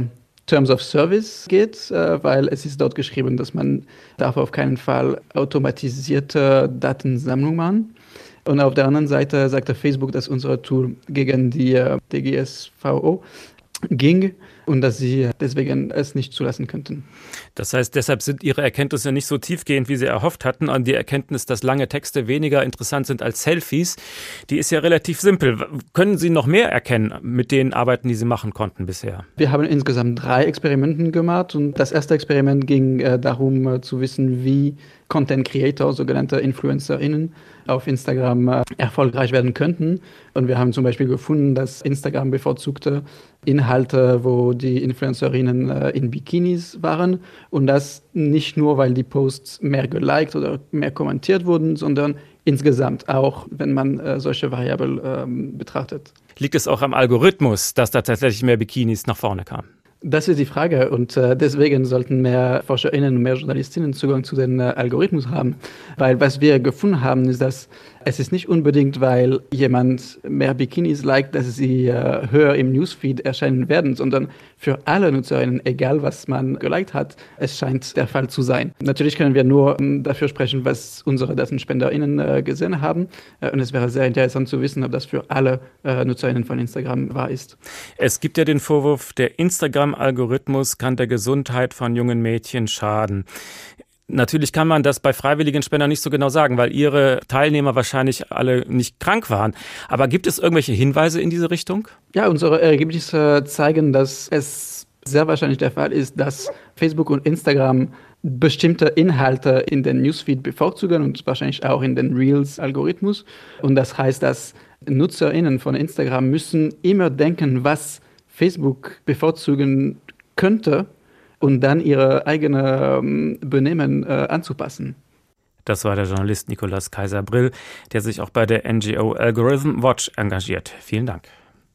O: Terms of Service geht, äh, weil es ist dort geschrieben, dass man darf auf keinen Fall automatisierte Datensammlung machen. Und auf der anderen Seite sagte Facebook, dass unser Tool gegen die äh, D G S V O ging und dass sie deswegen es nicht zulassen könnten.
B: Das heißt, deshalb sind Ihre Erkenntnisse nicht so tiefgehend, wie Sie erhofft hatten. Und die Erkenntnis, dass lange Texte weniger interessant sind als Selfies, die ist ja relativ simpel. Können Sie noch mehr erkennen mit den Arbeiten, die Sie machen konnten bisher?
O: Wir haben insgesamt drei Experimenten gemacht und das erste Experiment ging äh, darum äh, zu wissen, wie Content Creator, sogenannte InfluencerInnen, auf Instagram äh, erfolgreich werden könnten. Und wir haben zum Beispiel gefunden, dass Instagram bevorzugte Inhalte, wo die InfluencerInnen äh, in Bikinis waren. Und das nicht nur, weil die Posts mehr geliked oder mehr kommentiert wurden, sondern insgesamt auch, wenn man äh, solche Variablen ähm, betrachtet.
B: Liegt es auch am Algorithmus, dass da tatsächlich mehr Bikinis nach vorne kamen?
O: Das ist die Frage und äh, deswegen sollten mehr ForscherInnen und mehr JournalistInnen Zugang zu den äh, Algorithmus haben. Weil was wir gefunden haben, ist, dass es ist nicht unbedingt, weil jemand mehr Bikinis liked, dass sie äh, höher im Newsfeed erscheinen werden, sondern für alle NutzerInnen, egal was man geliked hat, es scheint der Fall zu sein. Natürlich können wir nur ähm, dafür sprechen, was unsere DatenspenderInnen äh, gesehen haben. Äh, und es wäre sehr interessant zu wissen, ob das für alle äh, NutzerInnen von Instagram wahr ist.
B: Es gibt ja den Vorwurf, der Instagram-Algorithmus kann der Gesundheit von jungen Mädchen schaden. Natürlich kann man das bei freiwilligen Spendern nicht so genau sagen, weil ihre Teilnehmer wahrscheinlich alle nicht krank waren. Aber gibt es irgendwelche Hinweise in diese Richtung?
O: Ja, unsere Ergebnisse zeigen, dass es sehr wahrscheinlich der Fall ist, dass Facebook und Instagram bestimmte Inhalte in den Newsfeed bevorzugen und wahrscheinlich auch in den Reels-Algorithmus. Und das heißt, dass NutzerInnen von Instagram müssen immer denken, was Facebook bevorzugen könnte, und dann ihre eigene ähm, Benehmen äh, anzupassen.
B: Das war der Journalist Nicolas Kaiser-Brill, der sich auch bei der N G O Algorithm Watch engagiert. Vielen Dank.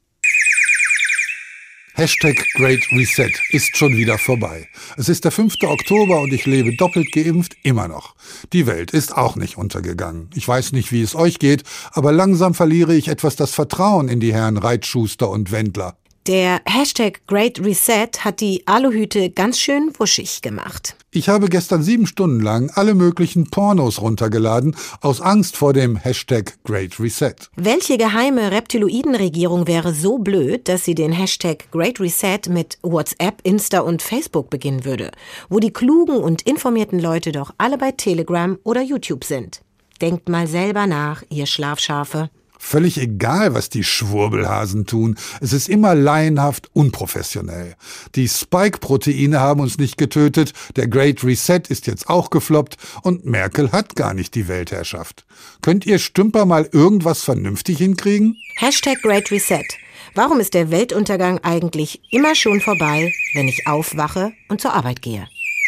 M: Hashtag Great Reset ist schon wieder vorbei. Es ist der fünfte Oktober und ich lebe doppelt geimpft immer noch. Die Welt ist auch nicht untergegangen. Ich weiß nicht, wie es euch geht, aber langsam verliere ich etwas das Vertrauen in die Herren Reitschuster und Wendler.
N: Der Hashtag Great Reset hat die Aluhüte ganz schön wuschig gemacht.
M: Ich habe gestern sieben Stunden lang alle möglichen Pornos runtergeladen, aus Angst vor dem Hashtag Great Reset.
N: Welche geheime Reptiloiden-Regierung wäre so blöd, dass sie den Hashtag Great Reset mit WhatsApp, Insta und Facebook beginnen würde, wo die klugen und informierten Leute doch alle bei Telegram oder YouTube sind? Denkt mal selber nach, ihr Schlafschafe.
M: Völlig egal, was die Schwurbelhasen tun. Es ist immer laienhaft unprofessionell. Die Spike-Proteine haben uns nicht getötet, der Great Reset ist jetzt auch gefloppt und Merkel hat gar nicht die Weltherrschaft. Könnt ihr Stümper mal irgendwas vernünftig hinkriegen?
N: Hashtag Great Reset. Warum ist der Weltuntergang eigentlich immer schon vorbei, wenn ich aufwache und zur Arbeit gehe?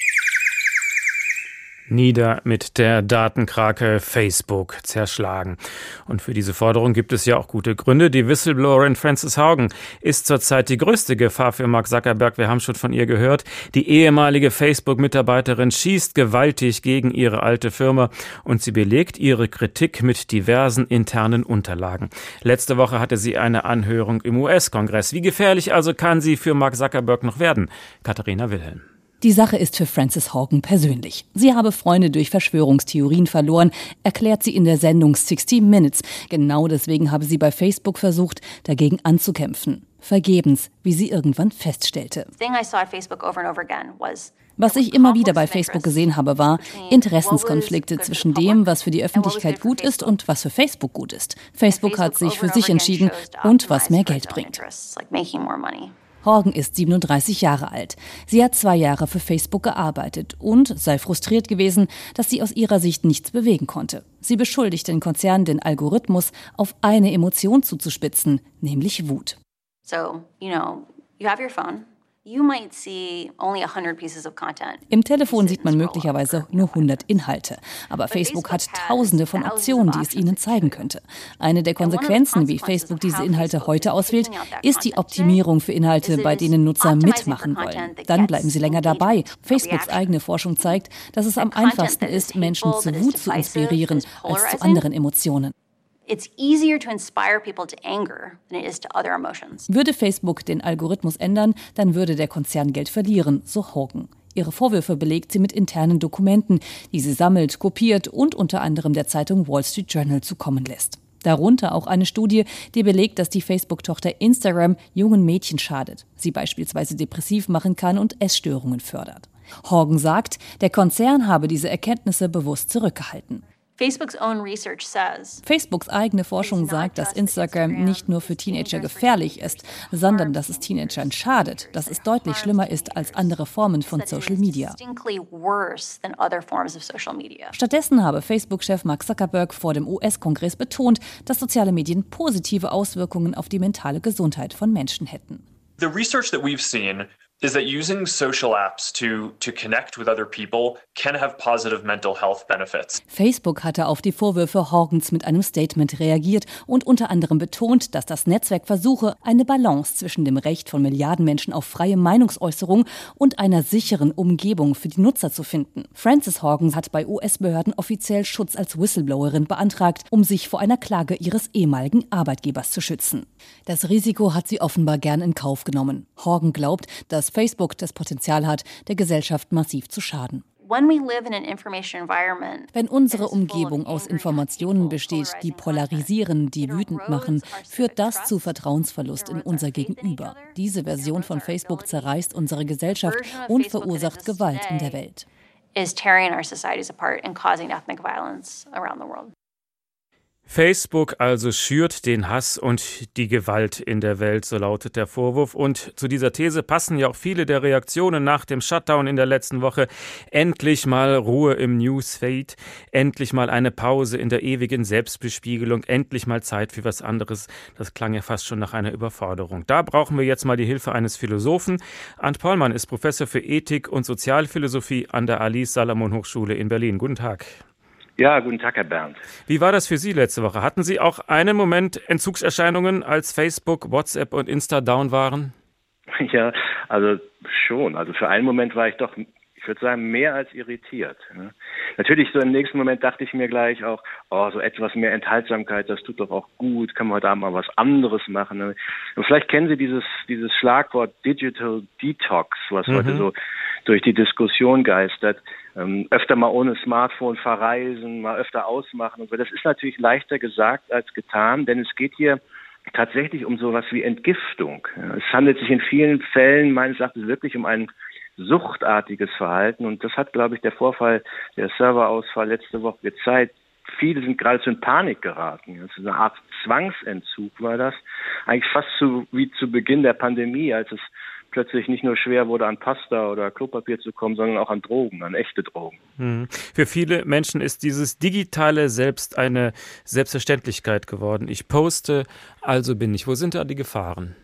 B: Nieder mit der Datenkrake Facebook zerschlagen. Und für diese Forderung gibt es ja auch gute Gründe. Die Whistleblowerin Frances Haugen ist zurzeit die größte Gefahr für Mark Zuckerberg. Wir haben schon von ihr gehört. Die ehemalige Facebook-Mitarbeiterin schießt gewaltig gegen ihre alte Firma und sie belegt ihre Kritik mit diversen internen Unterlagen. Letzte Woche hatte sie eine Anhörung im U S-Kongress. Wie gefährlich also kann sie für Mark Zuckerberg noch werden? Katharina Wilhelm.
E: Die Sache ist für Frances Haugen persönlich. Sie habe Freunde durch Verschwörungstheorien verloren, erklärt sie in der Sendung sixty minutes. Genau deswegen habe sie bei Facebook versucht, dagegen anzukämpfen. Vergebens, wie sie irgendwann feststellte. Was ich immer wieder bei Facebook gesehen habe, war Interessenskonflikte zwischen dem, was für die Öffentlichkeit gut ist und was für Facebook gut ist. Facebook hat sich für sich entschieden und was mehr Geld bringt. Haugen ist siebenunddreißig Jahre alt. Sie hat zwei Jahre für Facebook gearbeitet und sei frustriert gewesen, dass sie aus ihrer Sicht nichts bewegen konnte. Sie beschuldigt den Konzern, den Algorithmus auf eine Emotion zuzuspitzen, nämlich Wut.
K: So, you know, you have your phone. You might see only one hundred pieces of content.
E: Im Telefon sieht man möglicherweise nur hundert Inhalte. Aber Facebook hat tausende von Optionen, die es Ihnen zeigen könnte. Eine der Konsequenzen, wie Facebook diese Inhalte heute auswählt, ist die Optimierung für Inhalte, bei denen Nutzer mitmachen wollen. Dann bleiben sie länger dabei. Facebooks eigene Forschung zeigt, dass es am einfachsten ist, Menschen zu Wut zu inspirieren, als zu anderen Emotionen.
K: It's easier to inspire people to anger than it is to other emotions.
E: Würde Facebook den Algorithmus ändern, dann würde der Konzern Geld verlieren, so Hogan. Ihre Vorwürfe belegt sie mit internen Dokumenten, die sie sammelt, kopiert und unter anderem der Zeitung Wall Street Journal zukommen lässt. Darunter auch eine Studie, die belegt, dass die Facebook-Tochter Instagram jungen Mädchen schadet, sie beispielsweise depressiv machen kann und Essstörungen fördert. Hogan sagt, der Konzern habe diese Erkenntnisse bewusst zurückgehalten.
K: Facebook's own research says,
E: Facebooks eigene Forschung sagt, dass Instagram nicht nur für Teenager gefährlich ist, sondern dass es Teenagern schadet, dass es deutlich schlimmer ist als andere Formen von Social Media. Stattdessen habe Facebook-Chef Mark Zuckerberg vor dem U S-Kongress betont, dass soziale Medien positive Auswirkungen auf die mentale Gesundheit von Menschen hätten.
P: The research that we've seen is that using social apps to, to connect with other people can have positive mental health benefits.
E: Facebook hatte auf die Vorwürfe Hogans mit einem Statement reagiert und unter anderem betont, dass das Netzwerk versuche, eine Balance zwischen dem Recht von Milliarden Menschen auf freie Meinungsäußerung und einer sicheren Umgebung für die Nutzer zu finden. Frances Hogan hat bei U S-Behörden offiziell Schutz als Whistleblowerin beantragt, um sich vor einer Klage ihres ehemaligen Arbeitgebers zu schützen. Das Risiko hat sie offenbar gern in Kauf genommen. Hogan glaubt, dass Facebook das Potenzial hat, der Gesellschaft massiv zu schaden. Wenn unsere Umgebung aus Informationen besteht, die polarisieren, die wütend machen, führt das zu Vertrauensverlust in unser Gegenüber. Diese Version von Facebook zerreißt unsere Gesellschaft und verursacht Gewalt in der Welt.
B: Facebook also schürt den Hass und die Gewalt in der Welt, so lautet der Vorwurf. Und zu dieser These passen ja auch viele der Reaktionen nach dem Shutdown in der letzten Woche. Endlich mal Ruhe im Newsfeed, endlich mal eine Pause in der ewigen Selbstbespiegelung, endlich mal Zeit für was anderes. Das klang ja fast schon nach einer Überforderung. Da brauchen wir jetzt mal die Hilfe eines Philosophen. Arndt Pollmann ist Professor für Ethik und Sozialphilosophie an der Alice-Salomon-Hochschule in Berlin. Guten Tag.
Q: Ja, guten Tag, Herr Berndt.
B: Wie war das für Sie letzte Woche? Hatten Sie auch einen Moment Entzugserscheinungen, als Facebook, WhatsApp und Insta down waren?
Q: Ja, also schon. Also für einen Moment war ich doch, ich würde sagen, mehr als irritiert. Ne? Natürlich, so im nächsten Moment dachte ich mir gleich auch, oh, so etwas mehr Enthaltsamkeit, das tut doch auch gut, kann man da mal was anderes machen. Ne? Und vielleicht kennen Sie dieses, dieses Schlagwort Digital Detox, was mhm. heute so durch die Diskussion geistert. Ähm, öfter mal ohne Smartphone verreisen, mal öfter ausmachen und so. Das ist natürlich leichter gesagt als getan, denn es geht hier tatsächlich um sowas wie Entgiftung. Ja, es handelt sich in vielen Fällen meines Erachtens wirklich um ein suchtartiges Verhalten und das hat, glaube ich, der Vorfall, der Serverausfall letzte Woche gezeigt. Viele sind geradezu in Panik geraten. Das ist eine Art Zwangsentzug war das. Eigentlich fast so wie zu Beginn der Pandemie, als es plötzlich nicht nur schwer wurde, an Pasta oder Klopapier zu kommen, sondern auch an Drogen, an echte Drogen.
B: Hm. Für viele Menschen ist dieses digitale Selbst eine Selbstverständlichkeit geworden. Ich poste, also bin ich. Wo sind da die Gefahren?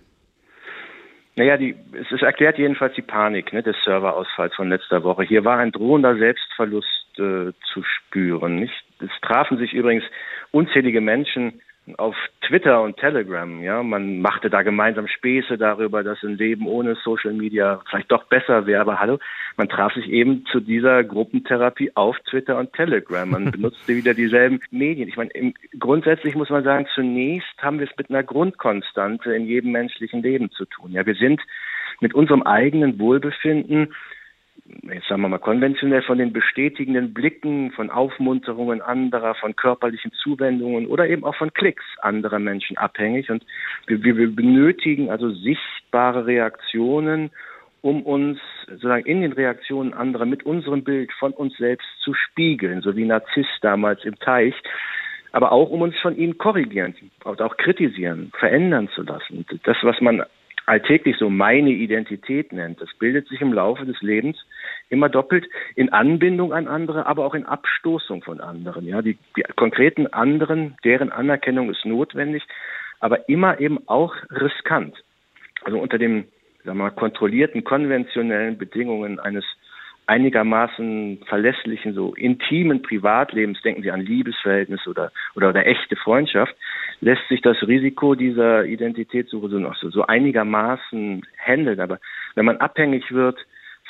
Q: Naja, die, es ist erklärt jedenfalls die Panik, ne, des Serverausfalls von letzter Woche. Hier war ein drohender Selbstverlust äh, zu spüren. Nicht? Es trafen sich übrigens unzählige Menschen auf Twitter und Telegram, ja, man machte da gemeinsam Späße darüber, dass ein Leben ohne Social Media vielleicht doch besser wäre, aber hallo, man traf sich eben zu dieser Gruppentherapie auf Twitter und Telegram, man benutzte wieder dieselben Medien. Ich meine, im, grundsätzlich muss man sagen, zunächst haben wir es mit einer Grundkonstante in jedem menschlichen Leben zu tun. Ja, wir sind mit unserem eigenen Wohlbefinden, jetzt sagen wir mal konventionell, von den bestätigenden Blicken, von Aufmunterungen anderer, von körperlichen Zuwendungen oder eben auch von Klicks anderer Menschen abhängig. Und wir, wir benötigen also sichtbare Reaktionen, um uns sozusagen in den Reaktionen anderer mit unserem Bild von uns selbst zu spiegeln, so wie Narziss damals im Teich, aber auch um uns von ihnen korrigieren und auch kritisieren, verändern zu lassen. Das, was man alltäglich so meine Identität nennt. Das bildet sich im Laufe des Lebens immer doppelt in Anbindung an andere, aber auch in Abstoßung von anderen. Ja, die, die konkreten anderen, deren Anerkennung ist notwendig, aber immer eben auch riskant. Also unter den, sagen wir mal, kontrollierten, konventionellen Bedingungen eines einigermaßen verlässlichen, so intimen Privatlebens, denken Sie an Liebesverhältnis oder, oder, oder echte Freundschaft, lässt sich das Risiko dieser Identitätssuche so noch so, so einigermaßen handeln. Aber wenn man abhängig wird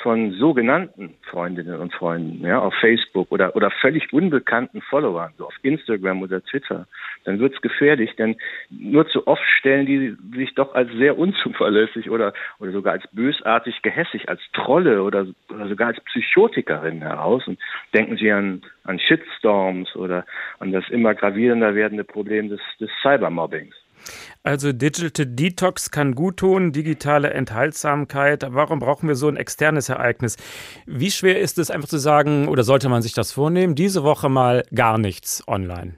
Q: von sogenannten Freundinnen und Freunden, ja, auf Facebook oder, oder völlig unbekannten Followern, so auf Instagram oder Twitter, dann wird es gefährlich, denn nur zu oft stellen die sich doch als sehr unzuverlässig oder, oder sogar als bösartig gehässig, als Trolle oder, oder sogar als Psychotikerinnen heraus und denken sie an, an Shitstorms oder an das immer gravierender werdende Problem des, des Cybermobbings.
B: Also Digital Detox kann gut tun, digitale Enthaltsamkeit. Warum brauchen wir so ein externes Ereignis? Wie schwer ist es einfach zu sagen, oder sollte man sich das vornehmen, diese Woche mal gar nichts online?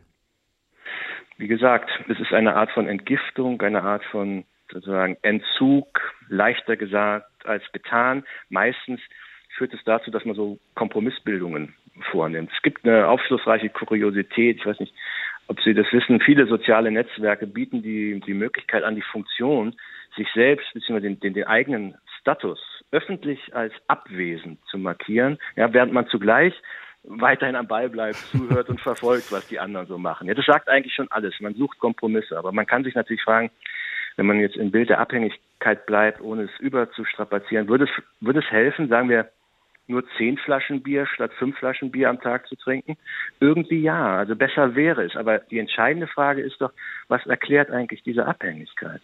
Q: Wie gesagt, es ist eine Art von Entgiftung, eine Art von sozusagen Entzug, leichter gesagt als getan. Meistens führt es dazu, dass man so Kompromissbildungen vornimmt. Es gibt eine aufschlussreiche Kuriosität, ich weiß nicht, ob Sie das wissen, viele soziale Netzwerke bieten die, die Möglichkeit an, die Funktion, sich selbst bzw. Den, den, den eigenen Status öffentlich als abwesend zu markieren, ja, während man zugleich weiterhin am Ball bleibt, zuhört und verfolgt, was die anderen so machen. Ja, das sagt eigentlich schon alles. Man sucht Kompromisse, aber man kann sich natürlich fragen, wenn man jetzt im Bild der Abhängigkeit bleibt, ohne es überzustrapazieren, würde es, würde es helfen, sagen wir, nur zehn Flaschen Bier statt fünf Flaschen Bier am Tag zu trinken? Irgendwie ja, also besser wäre es. Aber die entscheidende Frage ist doch, was erklärt eigentlich diese Abhängigkeit?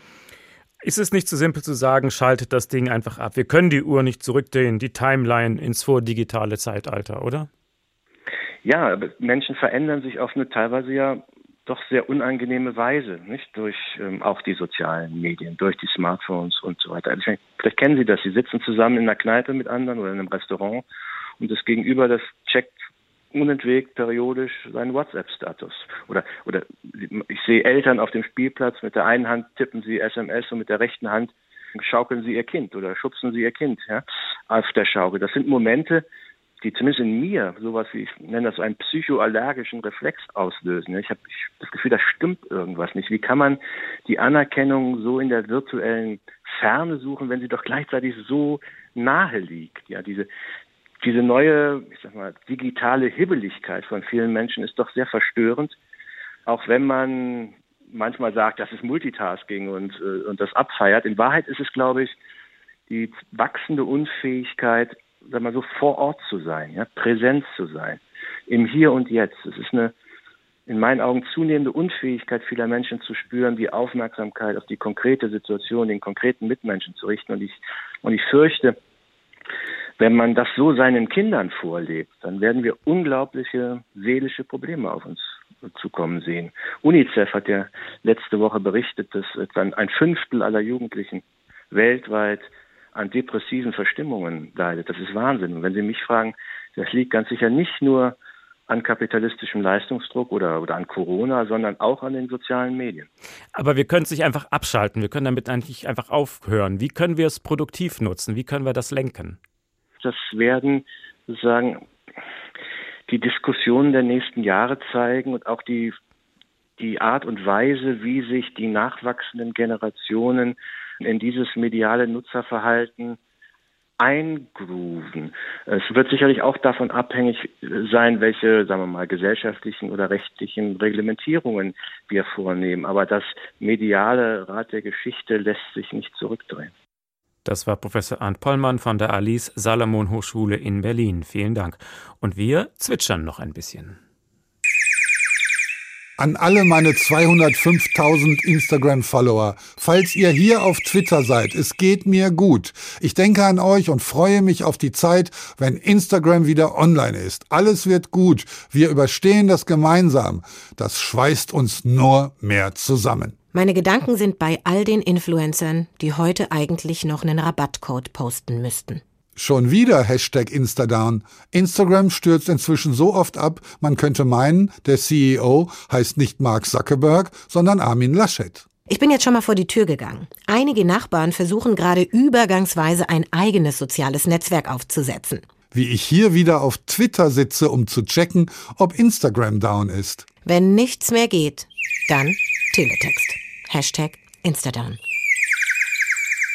B: Ist es nicht so simpel zu sagen, schaltet das Ding einfach ab? Wir können die Uhr nicht zurückdrehen, die Timeline ins vordigitale Zeitalter, oder?
Q: Ja, aber Menschen verändern sich auf eine teilweise ja doch sehr unangenehme Weise, nicht durch ähm, auch die sozialen Medien, durch die Smartphones und so weiter. Also vielleicht, vielleicht kennen Sie das, Sie sitzen zusammen in einer Kneipe mit anderen oder in einem Restaurant und das Gegenüber, das checkt unentwegt periodisch seinen WhatsApp-Status. Oder oder ich sehe Eltern auf dem Spielplatz, mit der einen Hand tippen sie S M S und mit der rechten Hand schaukeln sie ihr Kind oder schubsen sie ihr Kind, ja, auf der Schaukel. Das sind Momente, die zumindest in mir sowas wie, ich nenne das so einen psychoallergischen Reflex auslösen. Ich habe das Gefühl, da stimmt irgendwas nicht. Wie kann man die Anerkennung so in der virtuellen Ferne suchen, wenn sie doch gleichzeitig so nahe liegt? Ja, diese, diese neue, ich sag mal, digitale Hibbeligkeit von vielen Menschen ist doch sehr verstörend. Auch wenn man manchmal sagt, das ist Multitasking und, und das abfeiert. In Wahrheit ist es, glaube ich, die wachsende Unfähigkeit, sag mal so, vor Ort zu sein, ja, präsent zu sein, im Hier und Jetzt. Es ist eine, in meinen Augen, zunehmende Unfähigkeit vieler Menschen zu spüren, die Aufmerksamkeit auf die konkrete Situation, den konkreten Mitmenschen zu richten. Und ich, und ich fürchte, wenn man das so seinen Kindern vorlebt, dann werden wir unglaubliche seelische Probleme auf uns zukommen sehen. UNICEF hat ja letzte Woche berichtet, dass etwa ein Fünftel aller Jugendlichen weltweit an depressiven Verstimmungen leidet. Das ist Wahnsinn. Und wenn Sie mich fragen, das liegt ganz sicher nicht nur an kapitalistischem Leistungsdruck oder, oder an Corona, sondern auch an den sozialen Medien.
B: Aber wir können es nicht einfach abschalten. Wir können damit eigentlich einfach aufhören. Wie können wir es produktiv nutzen? Wie können wir das lenken?
Q: Das werden sozusagen die Diskussionen der nächsten Jahre zeigen und auch die, die Art und Weise, wie sich die nachwachsenden Generationen in dieses mediale Nutzerverhalten eingrooven. Es wird sicherlich auch davon abhängig sein, welche, sagen wir mal, gesellschaftlichen oder rechtlichen Reglementierungen wir vornehmen. Aber das mediale Rad der Geschichte lässt sich nicht zurückdrehen.
B: Das war Professor Arndt Pollmann von der Alice Salomon Hochschule in Berlin. Vielen Dank. Und wir zwitschern noch ein bisschen.
M: An alle meine zweihundertfünftausend Instagram-Follower. Falls ihr hier auf Twitter seid, es geht mir gut. Ich denke an euch und freue mich auf die Zeit, wenn Instagram wieder online ist. Alles wird gut. Wir überstehen das gemeinsam. Das schweißt uns nur mehr zusammen.
N: Meine Gedanken sind bei all den Influencern, die heute eigentlich noch einen Rabattcode posten müssten.
M: Schon wieder Hashtag Instadown. Instagram stürzt inzwischen so oft ab, man könnte meinen, der C E O heißt nicht Mark Zuckerberg, sondern Armin Laschet.
N: Ich bin jetzt schon mal vor die Tür gegangen. Einige Nachbarn versuchen gerade übergangsweise ein eigenes soziales Netzwerk aufzusetzen.
M: Wie ich hier wieder auf Twitter sitze, um zu checken, ob Instagram down ist.
N: Wenn nichts mehr geht, dann Teletext. Hashtag Instadown.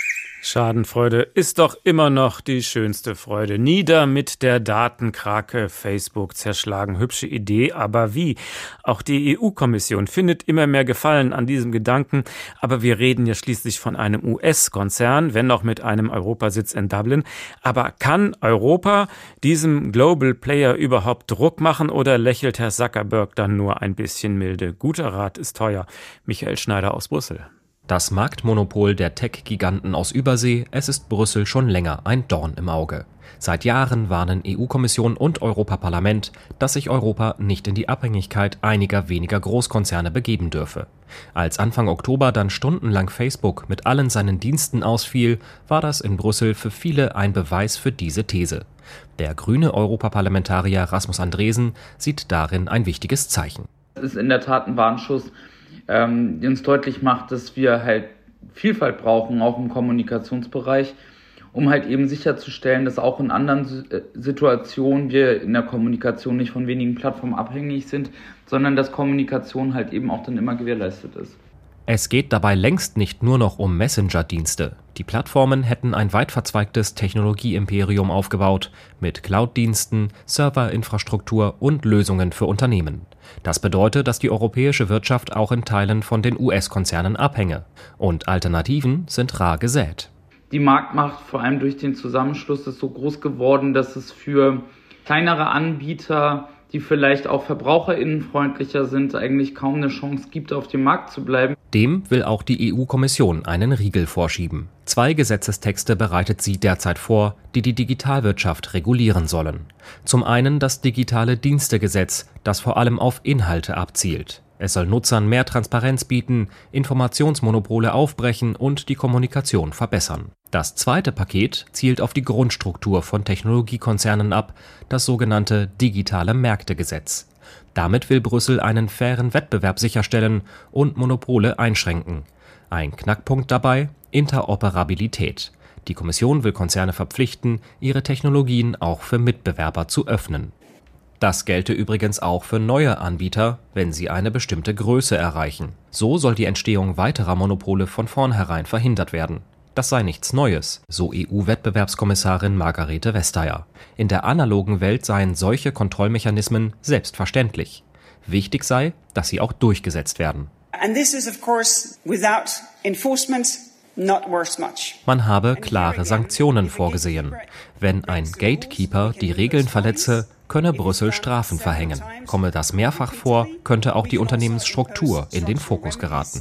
B: Schadenfreude ist doch immer noch die schönste Freude. Nieder mit der Datenkrake, Facebook zerschlagen. Hübsche Idee, aber wie? Auch die E U-Kommission findet immer mehr Gefallen an diesem Gedanken. Aber wir reden ja schließlich von einem U S-Konzern, wenn auch mit einem Europasitz in Dublin. Aber kann Europa diesem Global Player überhaupt Druck machen oder lächelt Herr Zuckerberg dann nur ein bisschen milde? Guter Rat ist teuer. Michael Schneider aus Brüssel.
R: Das Marktmonopol der Tech-Giganten aus Übersee, es ist Brüssel schon länger ein Dorn im Auge. Seit Jahren warnen E U-Kommission und Europaparlament, dass sich Europa nicht in die Abhängigkeit einiger weniger Großkonzerne begeben dürfe. Als Anfang Oktober dann stundenlang Facebook mit allen seinen Diensten ausfiel, war das in Brüssel für viele ein Beweis für diese These. Der grüne Europaparlamentarier Rasmus Andresen sieht darin ein wichtiges Zeichen.
S: Es ist in der Tat ein Warnschuss, Ähm, die uns deutlich macht, dass wir halt Vielfalt brauchen, auch im Kommunikationsbereich, um halt eben sicherzustellen, dass auch in anderen äh, Situationen wir in der Kommunikation nicht von wenigen Plattformen abhängig sind, sondern dass Kommunikation halt eben auch dann immer gewährleistet ist.
R: Es geht dabei längst nicht nur noch um Messenger-Dienste. Die Plattformen hätten ein weit verzweigtes Technologie-Imperium aufgebaut, mit Cloud-Diensten, Serverinfrastruktur und Lösungen für Unternehmen. Das bedeutet, dass die europäische Wirtschaft auch in Teilen von den U S-Konzernen abhänge. Und Alternativen sind rar gesät.
S: Die Marktmacht, vor allem durch den Zusammenschluss, ist so groß geworden, dass es für kleinere Anbieter, die vielleicht auch verbraucherinnenfreundlicher sind, eigentlich kaum eine Chance gibt, auf dem Markt zu bleiben.
R: Dem will auch die E U-Kommission einen Riegel vorschieben. Zwei Gesetzestexte bereitet sie derzeit vor, die die Digitalwirtschaft regulieren sollen. Zum einen das digitale Dienstegesetz, das vor allem auf Inhalte abzielt. Es soll Nutzern mehr Transparenz bieten, Informationsmonopole aufbrechen und die Kommunikation verbessern. Das zweite Paket zielt auf die Grundstruktur von Technologiekonzernen ab, das sogenannte Digitale Märktegesetz. Damit will Brüssel einen fairen Wettbewerb sicherstellen und Monopole einschränken. Ein Knackpunkt dabei: Interoperabilität. Die Kommission will Konzerne verpflichten, ihre Technologien auch für Mitbewerber zu öffnen. Das gelte übrigens auch für neue Anbieter, wenn sie eine bestimmte Größe erreichen. So soll die Entstehung weiterer Monopole von vornherein verhindert werden. Das sei nichts Neues, so E U-Wettbewerbskommissarin Margarete Vestager. In der analogen Welt seien solche Kontrollmechanismen selbstverständlich. Wichtig sei, dass sie auch durchgesetzt werden.
T: And this is of course without enforcement not worth much.
R: Man habe klare Sanktionen vorgesehen. Wenn ein Gatekeeper die Regeln verletze, könne Brüssel Strafen verhängen. Komme das mehrfach vor, könnte auch die Unternehmensstruktur in den Fokus geraten.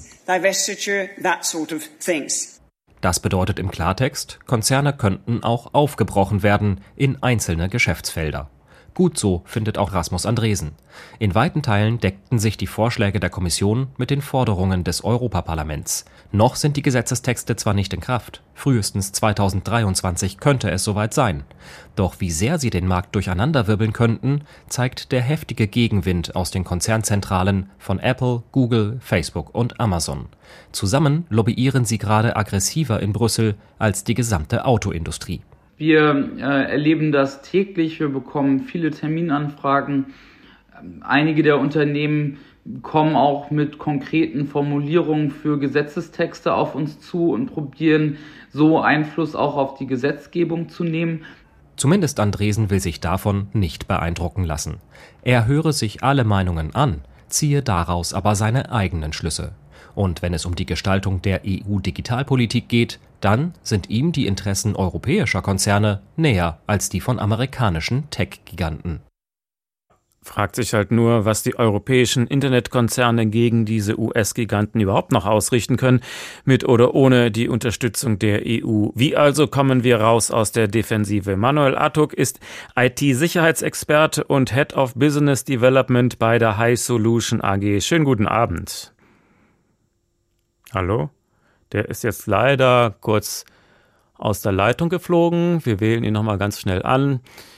R: Das bedeutet im Klartext, Konzerne könnten auch aufgebrochen werden in einzelne Geschäftsfelder. Gut so, findet auch Rasmus Andresen. In weiten Teilen deckten sich die Vorschläge der Kommission mit den Forderungen des Europaparlaments. Noch sind die Gesetzestexte zwar nicht in Kraft, frühestens zweitausenddreiundzwanzig könnte es soweit sein. Doch wie sehr sie den Markt durcheinanderwirbeln könnten, zeigt der heftige Gegenwind aus den Konzernzentralen von Apple, Google, Facebook und Amazon. Zusammen lobbyieren sie gerade aggressiver in Brüssel als die gesamte Autoindustrie.
S: Wir äh, erleben das täglich, wir bekommen viele Terminanfragen. Einige der Unternehmen kommen auch mit konkreten Formulierungen für Gesetzestexte auf uns zu und probieren so Einfluss auch auf die Gesetzgebung zu nehmen.
R: Zumindest Andresen will sich davon nicht beeindrucken lassen. Er höre sich alle Meinungen an, ziehe daraus aber seine eigenen Schlüsse. Und wenn es um die Gestaltung der E U-Digitalpolitik geht, dann sind ihm die Interessen europäischer Konzerne näher als die von amerikanischen Tech-Giganten.
B: Fragt sich halt nur, was die europäischen Internetkonzerne gegen diese U S-Giganten überhaupt noch ausrichten können, mit oder ohne die Unterstützung der E U. Wie also kommen wir raus aus der Defensive? Manuel Artuk ist I T-Sicherheitsexperte und Head of Business Development bei der High Solution A G. Schönen guten Abend. Hallo? Der ist jetzt leider kurz aus der Leitung geflogen. Wir wählen ihn nochmal ganz schnell an.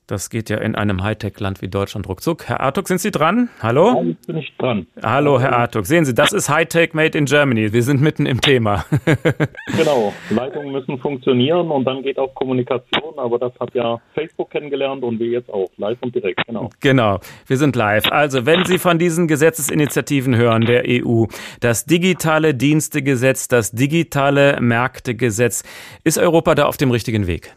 B: Das geht ja in einem Hightech-Land wie Deutschland ruckzuck. Herr Artuk, sind Sie dran? Hallo?
U: Ja, jetzt bin ich dran.
B: Hallo, Herr Artuk. Sehen Sie, das ist Hightech made in Germany. Wir sind mitten im Thema.
U: Genau, Leitungen müssen funktionieren und dann geht auch Kommunikation, aber das hat ja Facebook kennengelernt und wir jetzt auch, live und direkt, genau.
B: Genau, wir sind live. Also, wenn Sie von diesen Gesetzesinitiativen hören, der E U, das digitale Dienstegesetz, das digitale Märktegesetz, ist Europa da auf dem richtigen Weg?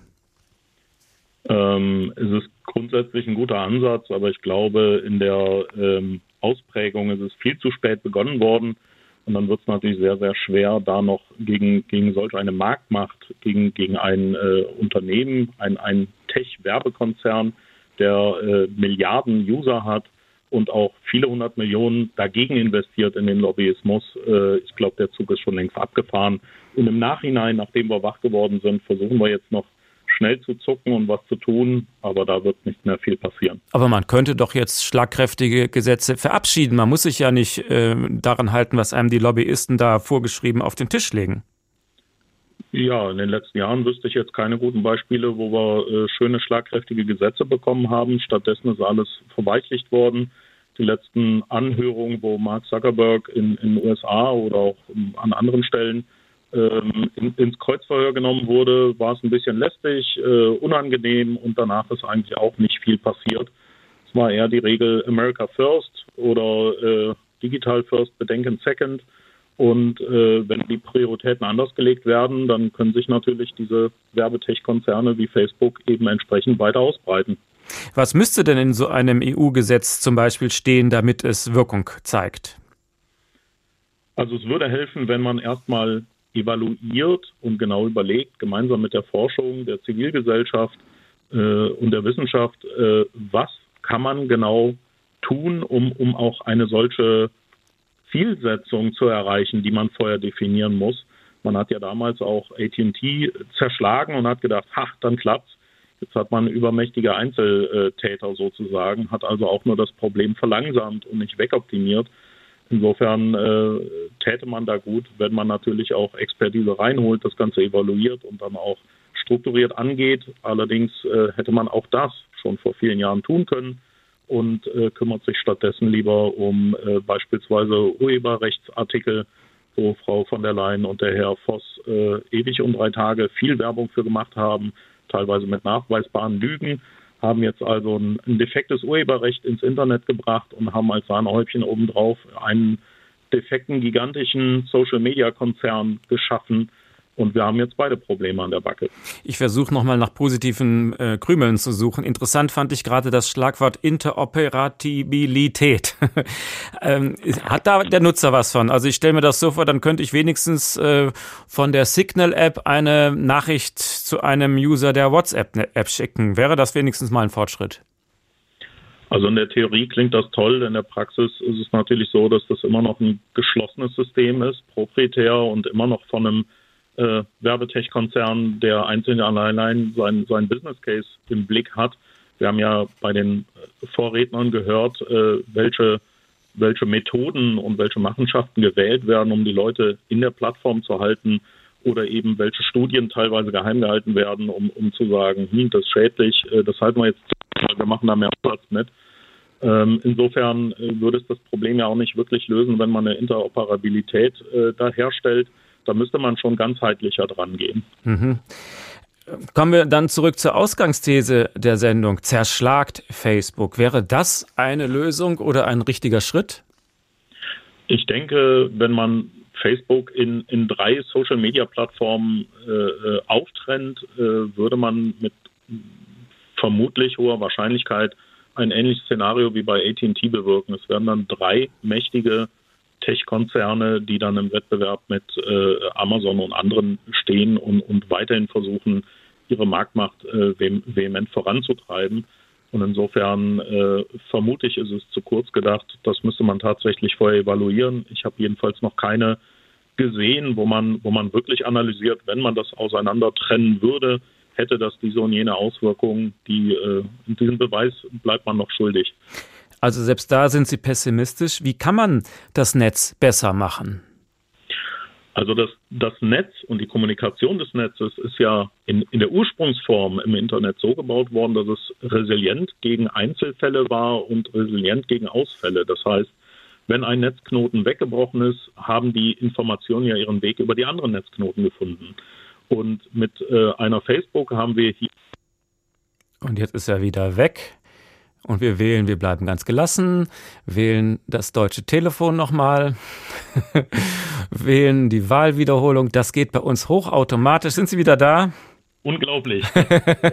U: Ähm, es ist grundsätzlich ein guter Ansatz, aber ich glaube, in der ähm, Ausprägung ist es viel zu spät begonnen worden. Und dann wird es natürlich sehr, sehr schwer, da noch gegen, gegen solch eine Marktmacht, gegen, gegen ein äh, Unternehmen, ein, ein Tech-Werbekonzern, der äh, Milliarden User hat und auch viele hundert Millionen dagegen investiert in den Lobbyismus. Äh, ich glaube, der Zug ist schon längst abgefahren. Und im Nachhinein, nachdem wir wach geworden sind, versuchen wir jetzt noch schnell zu zucken und was zu tun, aber da wird nicht mehr viel passieren.
B: Aber man könnte doch jetzt schlagkräftige Gesetze verabschieden. Man muss sich ja nicht äh, daran halten, was einem die Lobbyisten da vorgeschrieben auf den Tisch legen.
U: Ja, in den letzten Jahren wüsste ich jetzt keine guten Beispiele, wo wir äh, schöne, schlagkräftige Gesetze bekommen haben. Stattdessen ist alles verweichlicht worden. Die letzten Anhörungen, wo Mark Zuckerberg in den U S A oder auch an anderen Stellen In, ins Kreuzverhör genommen wurde, war es ein bisschen lästig, äh, unangenehm und danach ist eigentlich auch nicht viel passiert. Es war eher die Regel America First oder äh, Digital First, Bedenken Second. Und äh, wenn die Prioritäten anders gelegt werden, dann können sich natürlich diese Werbetech-Konzerne wie Facebook eben entsprechend weiter ausbreiten.
B: Was müsste denn in so einem E U-Gesetz zum Beispiel stehen, damit es Wirkung zeigt?
U: Also es würde helfen, wenn man erstmal evaluiert und genau überlegt, gemeinsam mit der Forschung, der Zivilgesellschaft äh, und der Wissenschaft, äh, was kann man genau tun, um, um auch eine solche Zielsetzung zu erreichen, die man vorher definieren muss. Man hat ja damals auch A T and T zerschlagen und hat gedacht, ha, dann klappt's. Jetzt hat man übermächtige Einzeltäter sozusagen, hat also auch nur das Problem verlangsamt und nicht wegoptimiert. Insofern äh, täte man da gut, wenn man natürlich auch Expertise reinholt, das Ganze evaluiert und dann auch strukturiert angeht. Allerdings äh, hätte man auch das schon vor vielen Jahren tun können und äh, kümmert sich stattdessen lieber um äh, beispielsweise Urheberrechtsartikel, wo Frau von der Leyen und der Herr Voss äh, ewig und drei Tage viel Werbung für gemacht haben, teilweise mit nachweisbaren Lügen. Haben jetzt also ein, ein defektes Urheberrecht ins Internet gebracht und haben als Sahnehäubchen obendrauf einen defekten, gigantischen Social-Media-Konzern geschaffen. Und wir haben jetzt beide Probleme an der Backe.
B: Ich versuche nochmal nach positiven äh, Krümeln zu suchen. Interessant fand ich gerade das Schlagwort Interoperabilität. ähm, hat da der Nutzer was von? Also ich stelle mir das so vor, dann könnte ich wenigstens äh, von der Signal-App eine Nachricht zu einem User der WhatsApp-App schicken. Wäre das wenigstens mal ein Fortschritt?
U: Also in der Theorie klingt das toll. In der Praxis ist es natürlich so, dass das immer noch ein geschlossenes System ist, proprietär und immer noch von einem Äh, Werbetech-Konzern, der einzeln allein seinen sein Business Case im Blick hat. Wir haben ja bei den Vorrednern gehört, äh, welche, welche Methoden und welche Machenschaften gewählt werden, um die Leute in der Plattform zu halten oder eben welche Studien teilweise geheim gehalten werden, um, um zu sagen, hm, das ist schädlich, äh, das halten wir jetzt, wir machen da mehr Platz mit. Ähm, insofern äh, würde es das Problem ja auch nicht wirklich lösen, wenn man eine Interoperabilität äh, da herstellt. Da müsste man schon ganzheitlicher dran gehen.
B: Mhm. Kommen wir dann zurück zur Ausgangsthese der Sendung. Zerschlagt Facebook. Wäre das eine Lösung oder ein richtiger Schritt?
U: Ich denke, wenn man Facebook in, in drei Social-Media-Plattformen äh, auftrennt, äh, würde man mit vermutlich hoher Wahrscheinlichkeit ein ähnliches Szenario wie bei A T and T bewirken. Es werden dann drei mächtige Tech-Konzerne, die dann im Wettbewerb mit äh, Amazon und anderen stehen und, und weiterhin versuchen, ihre Marktmacht äh, vehement voranzutreiben. Und insofern äh, vermute ich, ist es zu kurz gedacht. Das müsste man tatsächlich vorher evaluieren. Ich habe jedenfalls noch keine gesehen, wo man, wo man wirklich analysiert, wenn man das auseinander trennen würde, hätte das diese und jene Auswirkungen. Die, äh, diesen Beweis bleibt man noch schuldig.
B: Also selbst da sind Sie pessimistisch. Wie kann man das Netz besser machen?
U: Also das, das Netz und die Kommunikation des Netzes ist ja in, in der Ursprungsform im Internet so gebaut worden, dass es resilient gegen Einzelfälle war und resilient gegen Ausfälle. Das heißt, wenn ein Netzknoten weggebrochen ist, haben die Informationen ja ihren Weg über die anderen Netzknoten gefunden. Und mit äh, einer Facebook haben wir hier...
B: Und jetzt ist er wieder weg. Und wir wählen, wir bleiben ganz gelassen, wählen das deutsche Telefon nochmal, wählen die Wahlwiederholung. Das geht bei uns hochautomatisch. Sind Sie wieder da?
U: Unglaublich. Das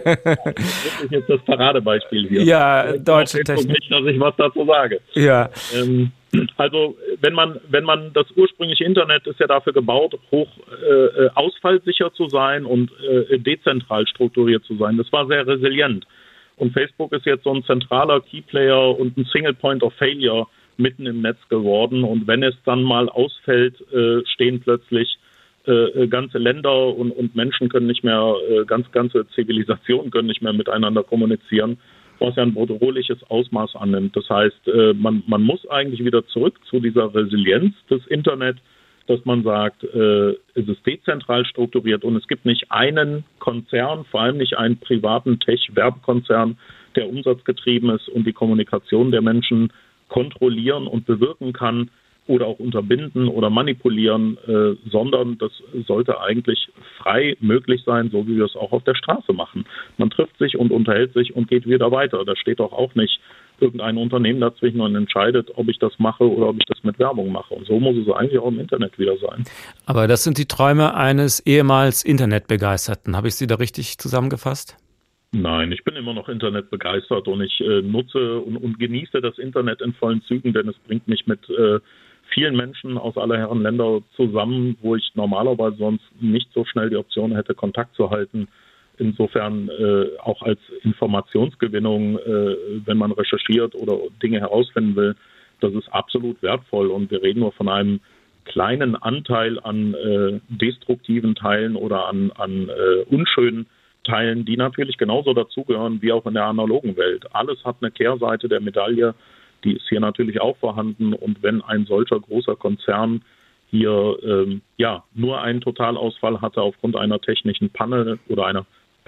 U: ist jetzt das Paradebeispiel hier.
B: Ja, deutsche Technik.
U: Nicht, dass ich was dazu sage.
B: Ja.
U: Ähm, also wenn man, wenn man das ursprüngliche Internet ist ja dafür gebaut, hoch äh, ausfallsicher zu sein und äh, dezentral strukturiert zu sein. Das war sehr resilient. Und Facebook ist jetzt so ein zentraler Keyplayer und ein Single Point of Failure mitten im Netz geworden. Und wenn es dann mal ausfällt, äh, stehen plötzlich äh, ganze Länder und, und Menschen können nicht mehr, äh, ganz ganze Zivilisationen können nicht mehr miteinander kommunizieren, was ja ein bedrohliches Ausmaß annimmt. Das heißt, äh, man, man muss eigentlich wieder zurück zu dieser Resilienz des Internet, dass man sagt, äh, es ist dezentral strukturiert und es gibt nicht einen Konzern, vor allem nicht einen privaten Tech-Werbekonzern, der umsatzgetrieben ist und die Kommunikation der Menschen kontrollieren und bewirken kann oder auch unterbinden oder manipulieren, äh, sondern das sollte eigentlich frei möglich sein, so wie wir es auch auf der Straße machen. Man trifft sich und unterhält sich und geht wieder weiter. Da steht doch auch nicht irgendein Unternehmen dazwischen und entscheidet, ob ich das mache oder ob ich das mit Werbung mache. Und so muss es eigentlich auch im Internet wieder sein.
B: Aber das sind die Träume eines ehemals Internetbegeisterten. Habe ich Sie da richtig zusammengefasst?
U: Nein, ich bin immer noch internetbegeistert und ich äh, nutze und, und genieße das Internet in vollen Zügen, denn es bringt mich mit äh, vielen Menschen aus aller Herren Länder zusammen, wo ich normalerweise sonst nicht so schnell die Option hätte, Kontakt zu halten. Insofern äh, auch als Informationsgewinnung, äh, wenn man recherchiert oder Dinge herausfinden will, das ist absolut wertvoll. Und wir reden nur von einem kleinen Anteil an äh, destruktiven Teilen oder an, an äh, unschönen Teilen, die natürlich genauso dazugehören wie auch in der analogen Welt. Alles hat eine Kehrseite der Medaille, die ist hier natürlich auch vorhanden. Und wenn ein solcher großer Konzern hier ähm, ja nur einen Totalausfall hatte aufgrund einer technischen Panne oder einer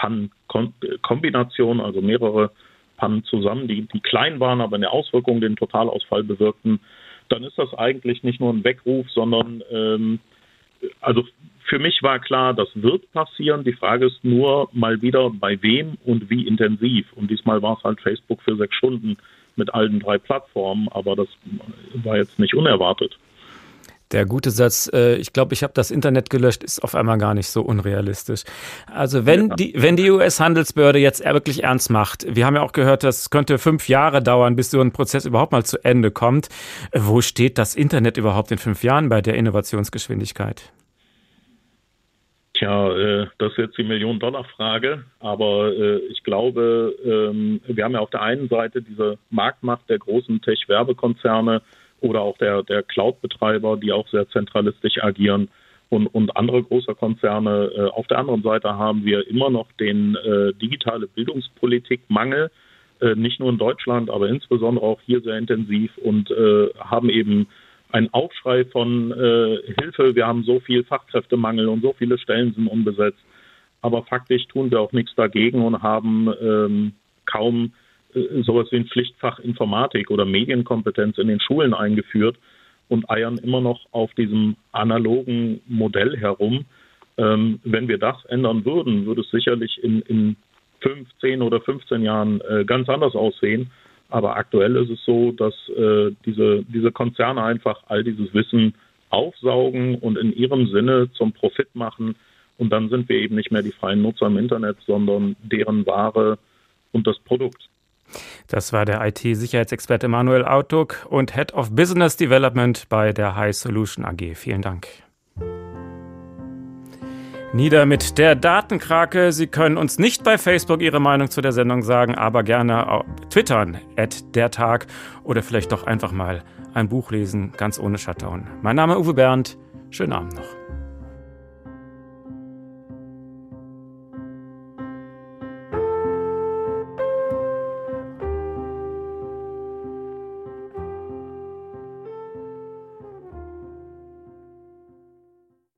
U: Pannenkombination, also mehrere Pannen zusammen, die, die klein waren, aber in der Auswirkung den Totalausfall bewirkten, dann ist das eigentlich nicht nur ein Weckruf, sondern ähm, also für mich war klar, das wird passieren. Die Frage ist nur mal wieder, bei wem und wie intensiv. Und diesmal war es halt Facebook für sechs Stunden mit allen drei Plattformen, aber das war jetzt nicht unerwartet.
B: Der gute Satz, äh, ich glaube, ich habe das Internet gelöscht, ist auf einmal gar nicht so unrealistisch. Also wenn ja. die wenn die U S-Handelsbehörde jetzt wirklich ernst macht, wir haben ja auch gehört, das könnte fünf Jahre dauern, bis so ein Prozess überhaupt mal zu Ende kommt. Wo steht das Internet überhaupt in fünf Jahren bei der Innovationsgeschwindigkeit?
U: Tja, äh, das ist jetzt die Million-Dollar-Frage, aber äh, ich glaube, ähm, wir haben ja auf der einen Seite diese Marktmacht der großen Tech-Werbekonzerne oder auch der, der Cloud-Betreiber, die auch sehr zentralistisch agieren und, und andere große Konzerne. Äh, auf der anderen Seite haben wir immer noch den äh, digitale Bildungspolitik-Mangel, äh, nicht nur in Deutschland, aber insbesondere auch hier sehr intensiv und äh, haben eben einen Aufschrei von äh, Hilfe. Wir haben so viel Fachkräftemangel und so viele Stellen sind unbesetzt. Aber faktisch tun wir auch nichts dagegen und haben ähm, kaum sowas wie ein Pflichtfach Informatik oder Medienkompetenz in den Schulen eingeführt und eiern immer noch auf diesem analogen Modell herum. Ähm, wenn wir das ändern würden, würde es sicherlich in, in fünf, zehn oder fünfzehn Jahren äh, ganz anders aussehen. Aber aktuell ist es so, dass äh, diese, diese Konzerne einfach all dieses Wissen aufsaugen und in ihrem Sinne zum Profit machen. Und dann sind wir eben nicht mehr die freien Nutzer im Internet, sondern deren Ware und das Produkt.
B: Das war der I T-Sicherheitsexperte Manuel Autuk und Head of Business Development bei der High Solution A G. Vielen Dank. Nieder mit der Datenkrake. Sie können uns nicht bei Facebook Ihre Meinung zu der Sendung sagen, aber gerne twittern, at der Tag, oder vielleicht doch einfach mal ein Buch lesen, ganz ohne Shutdown. Mein Name ist Uwe Bernd. Schönen Abend noch.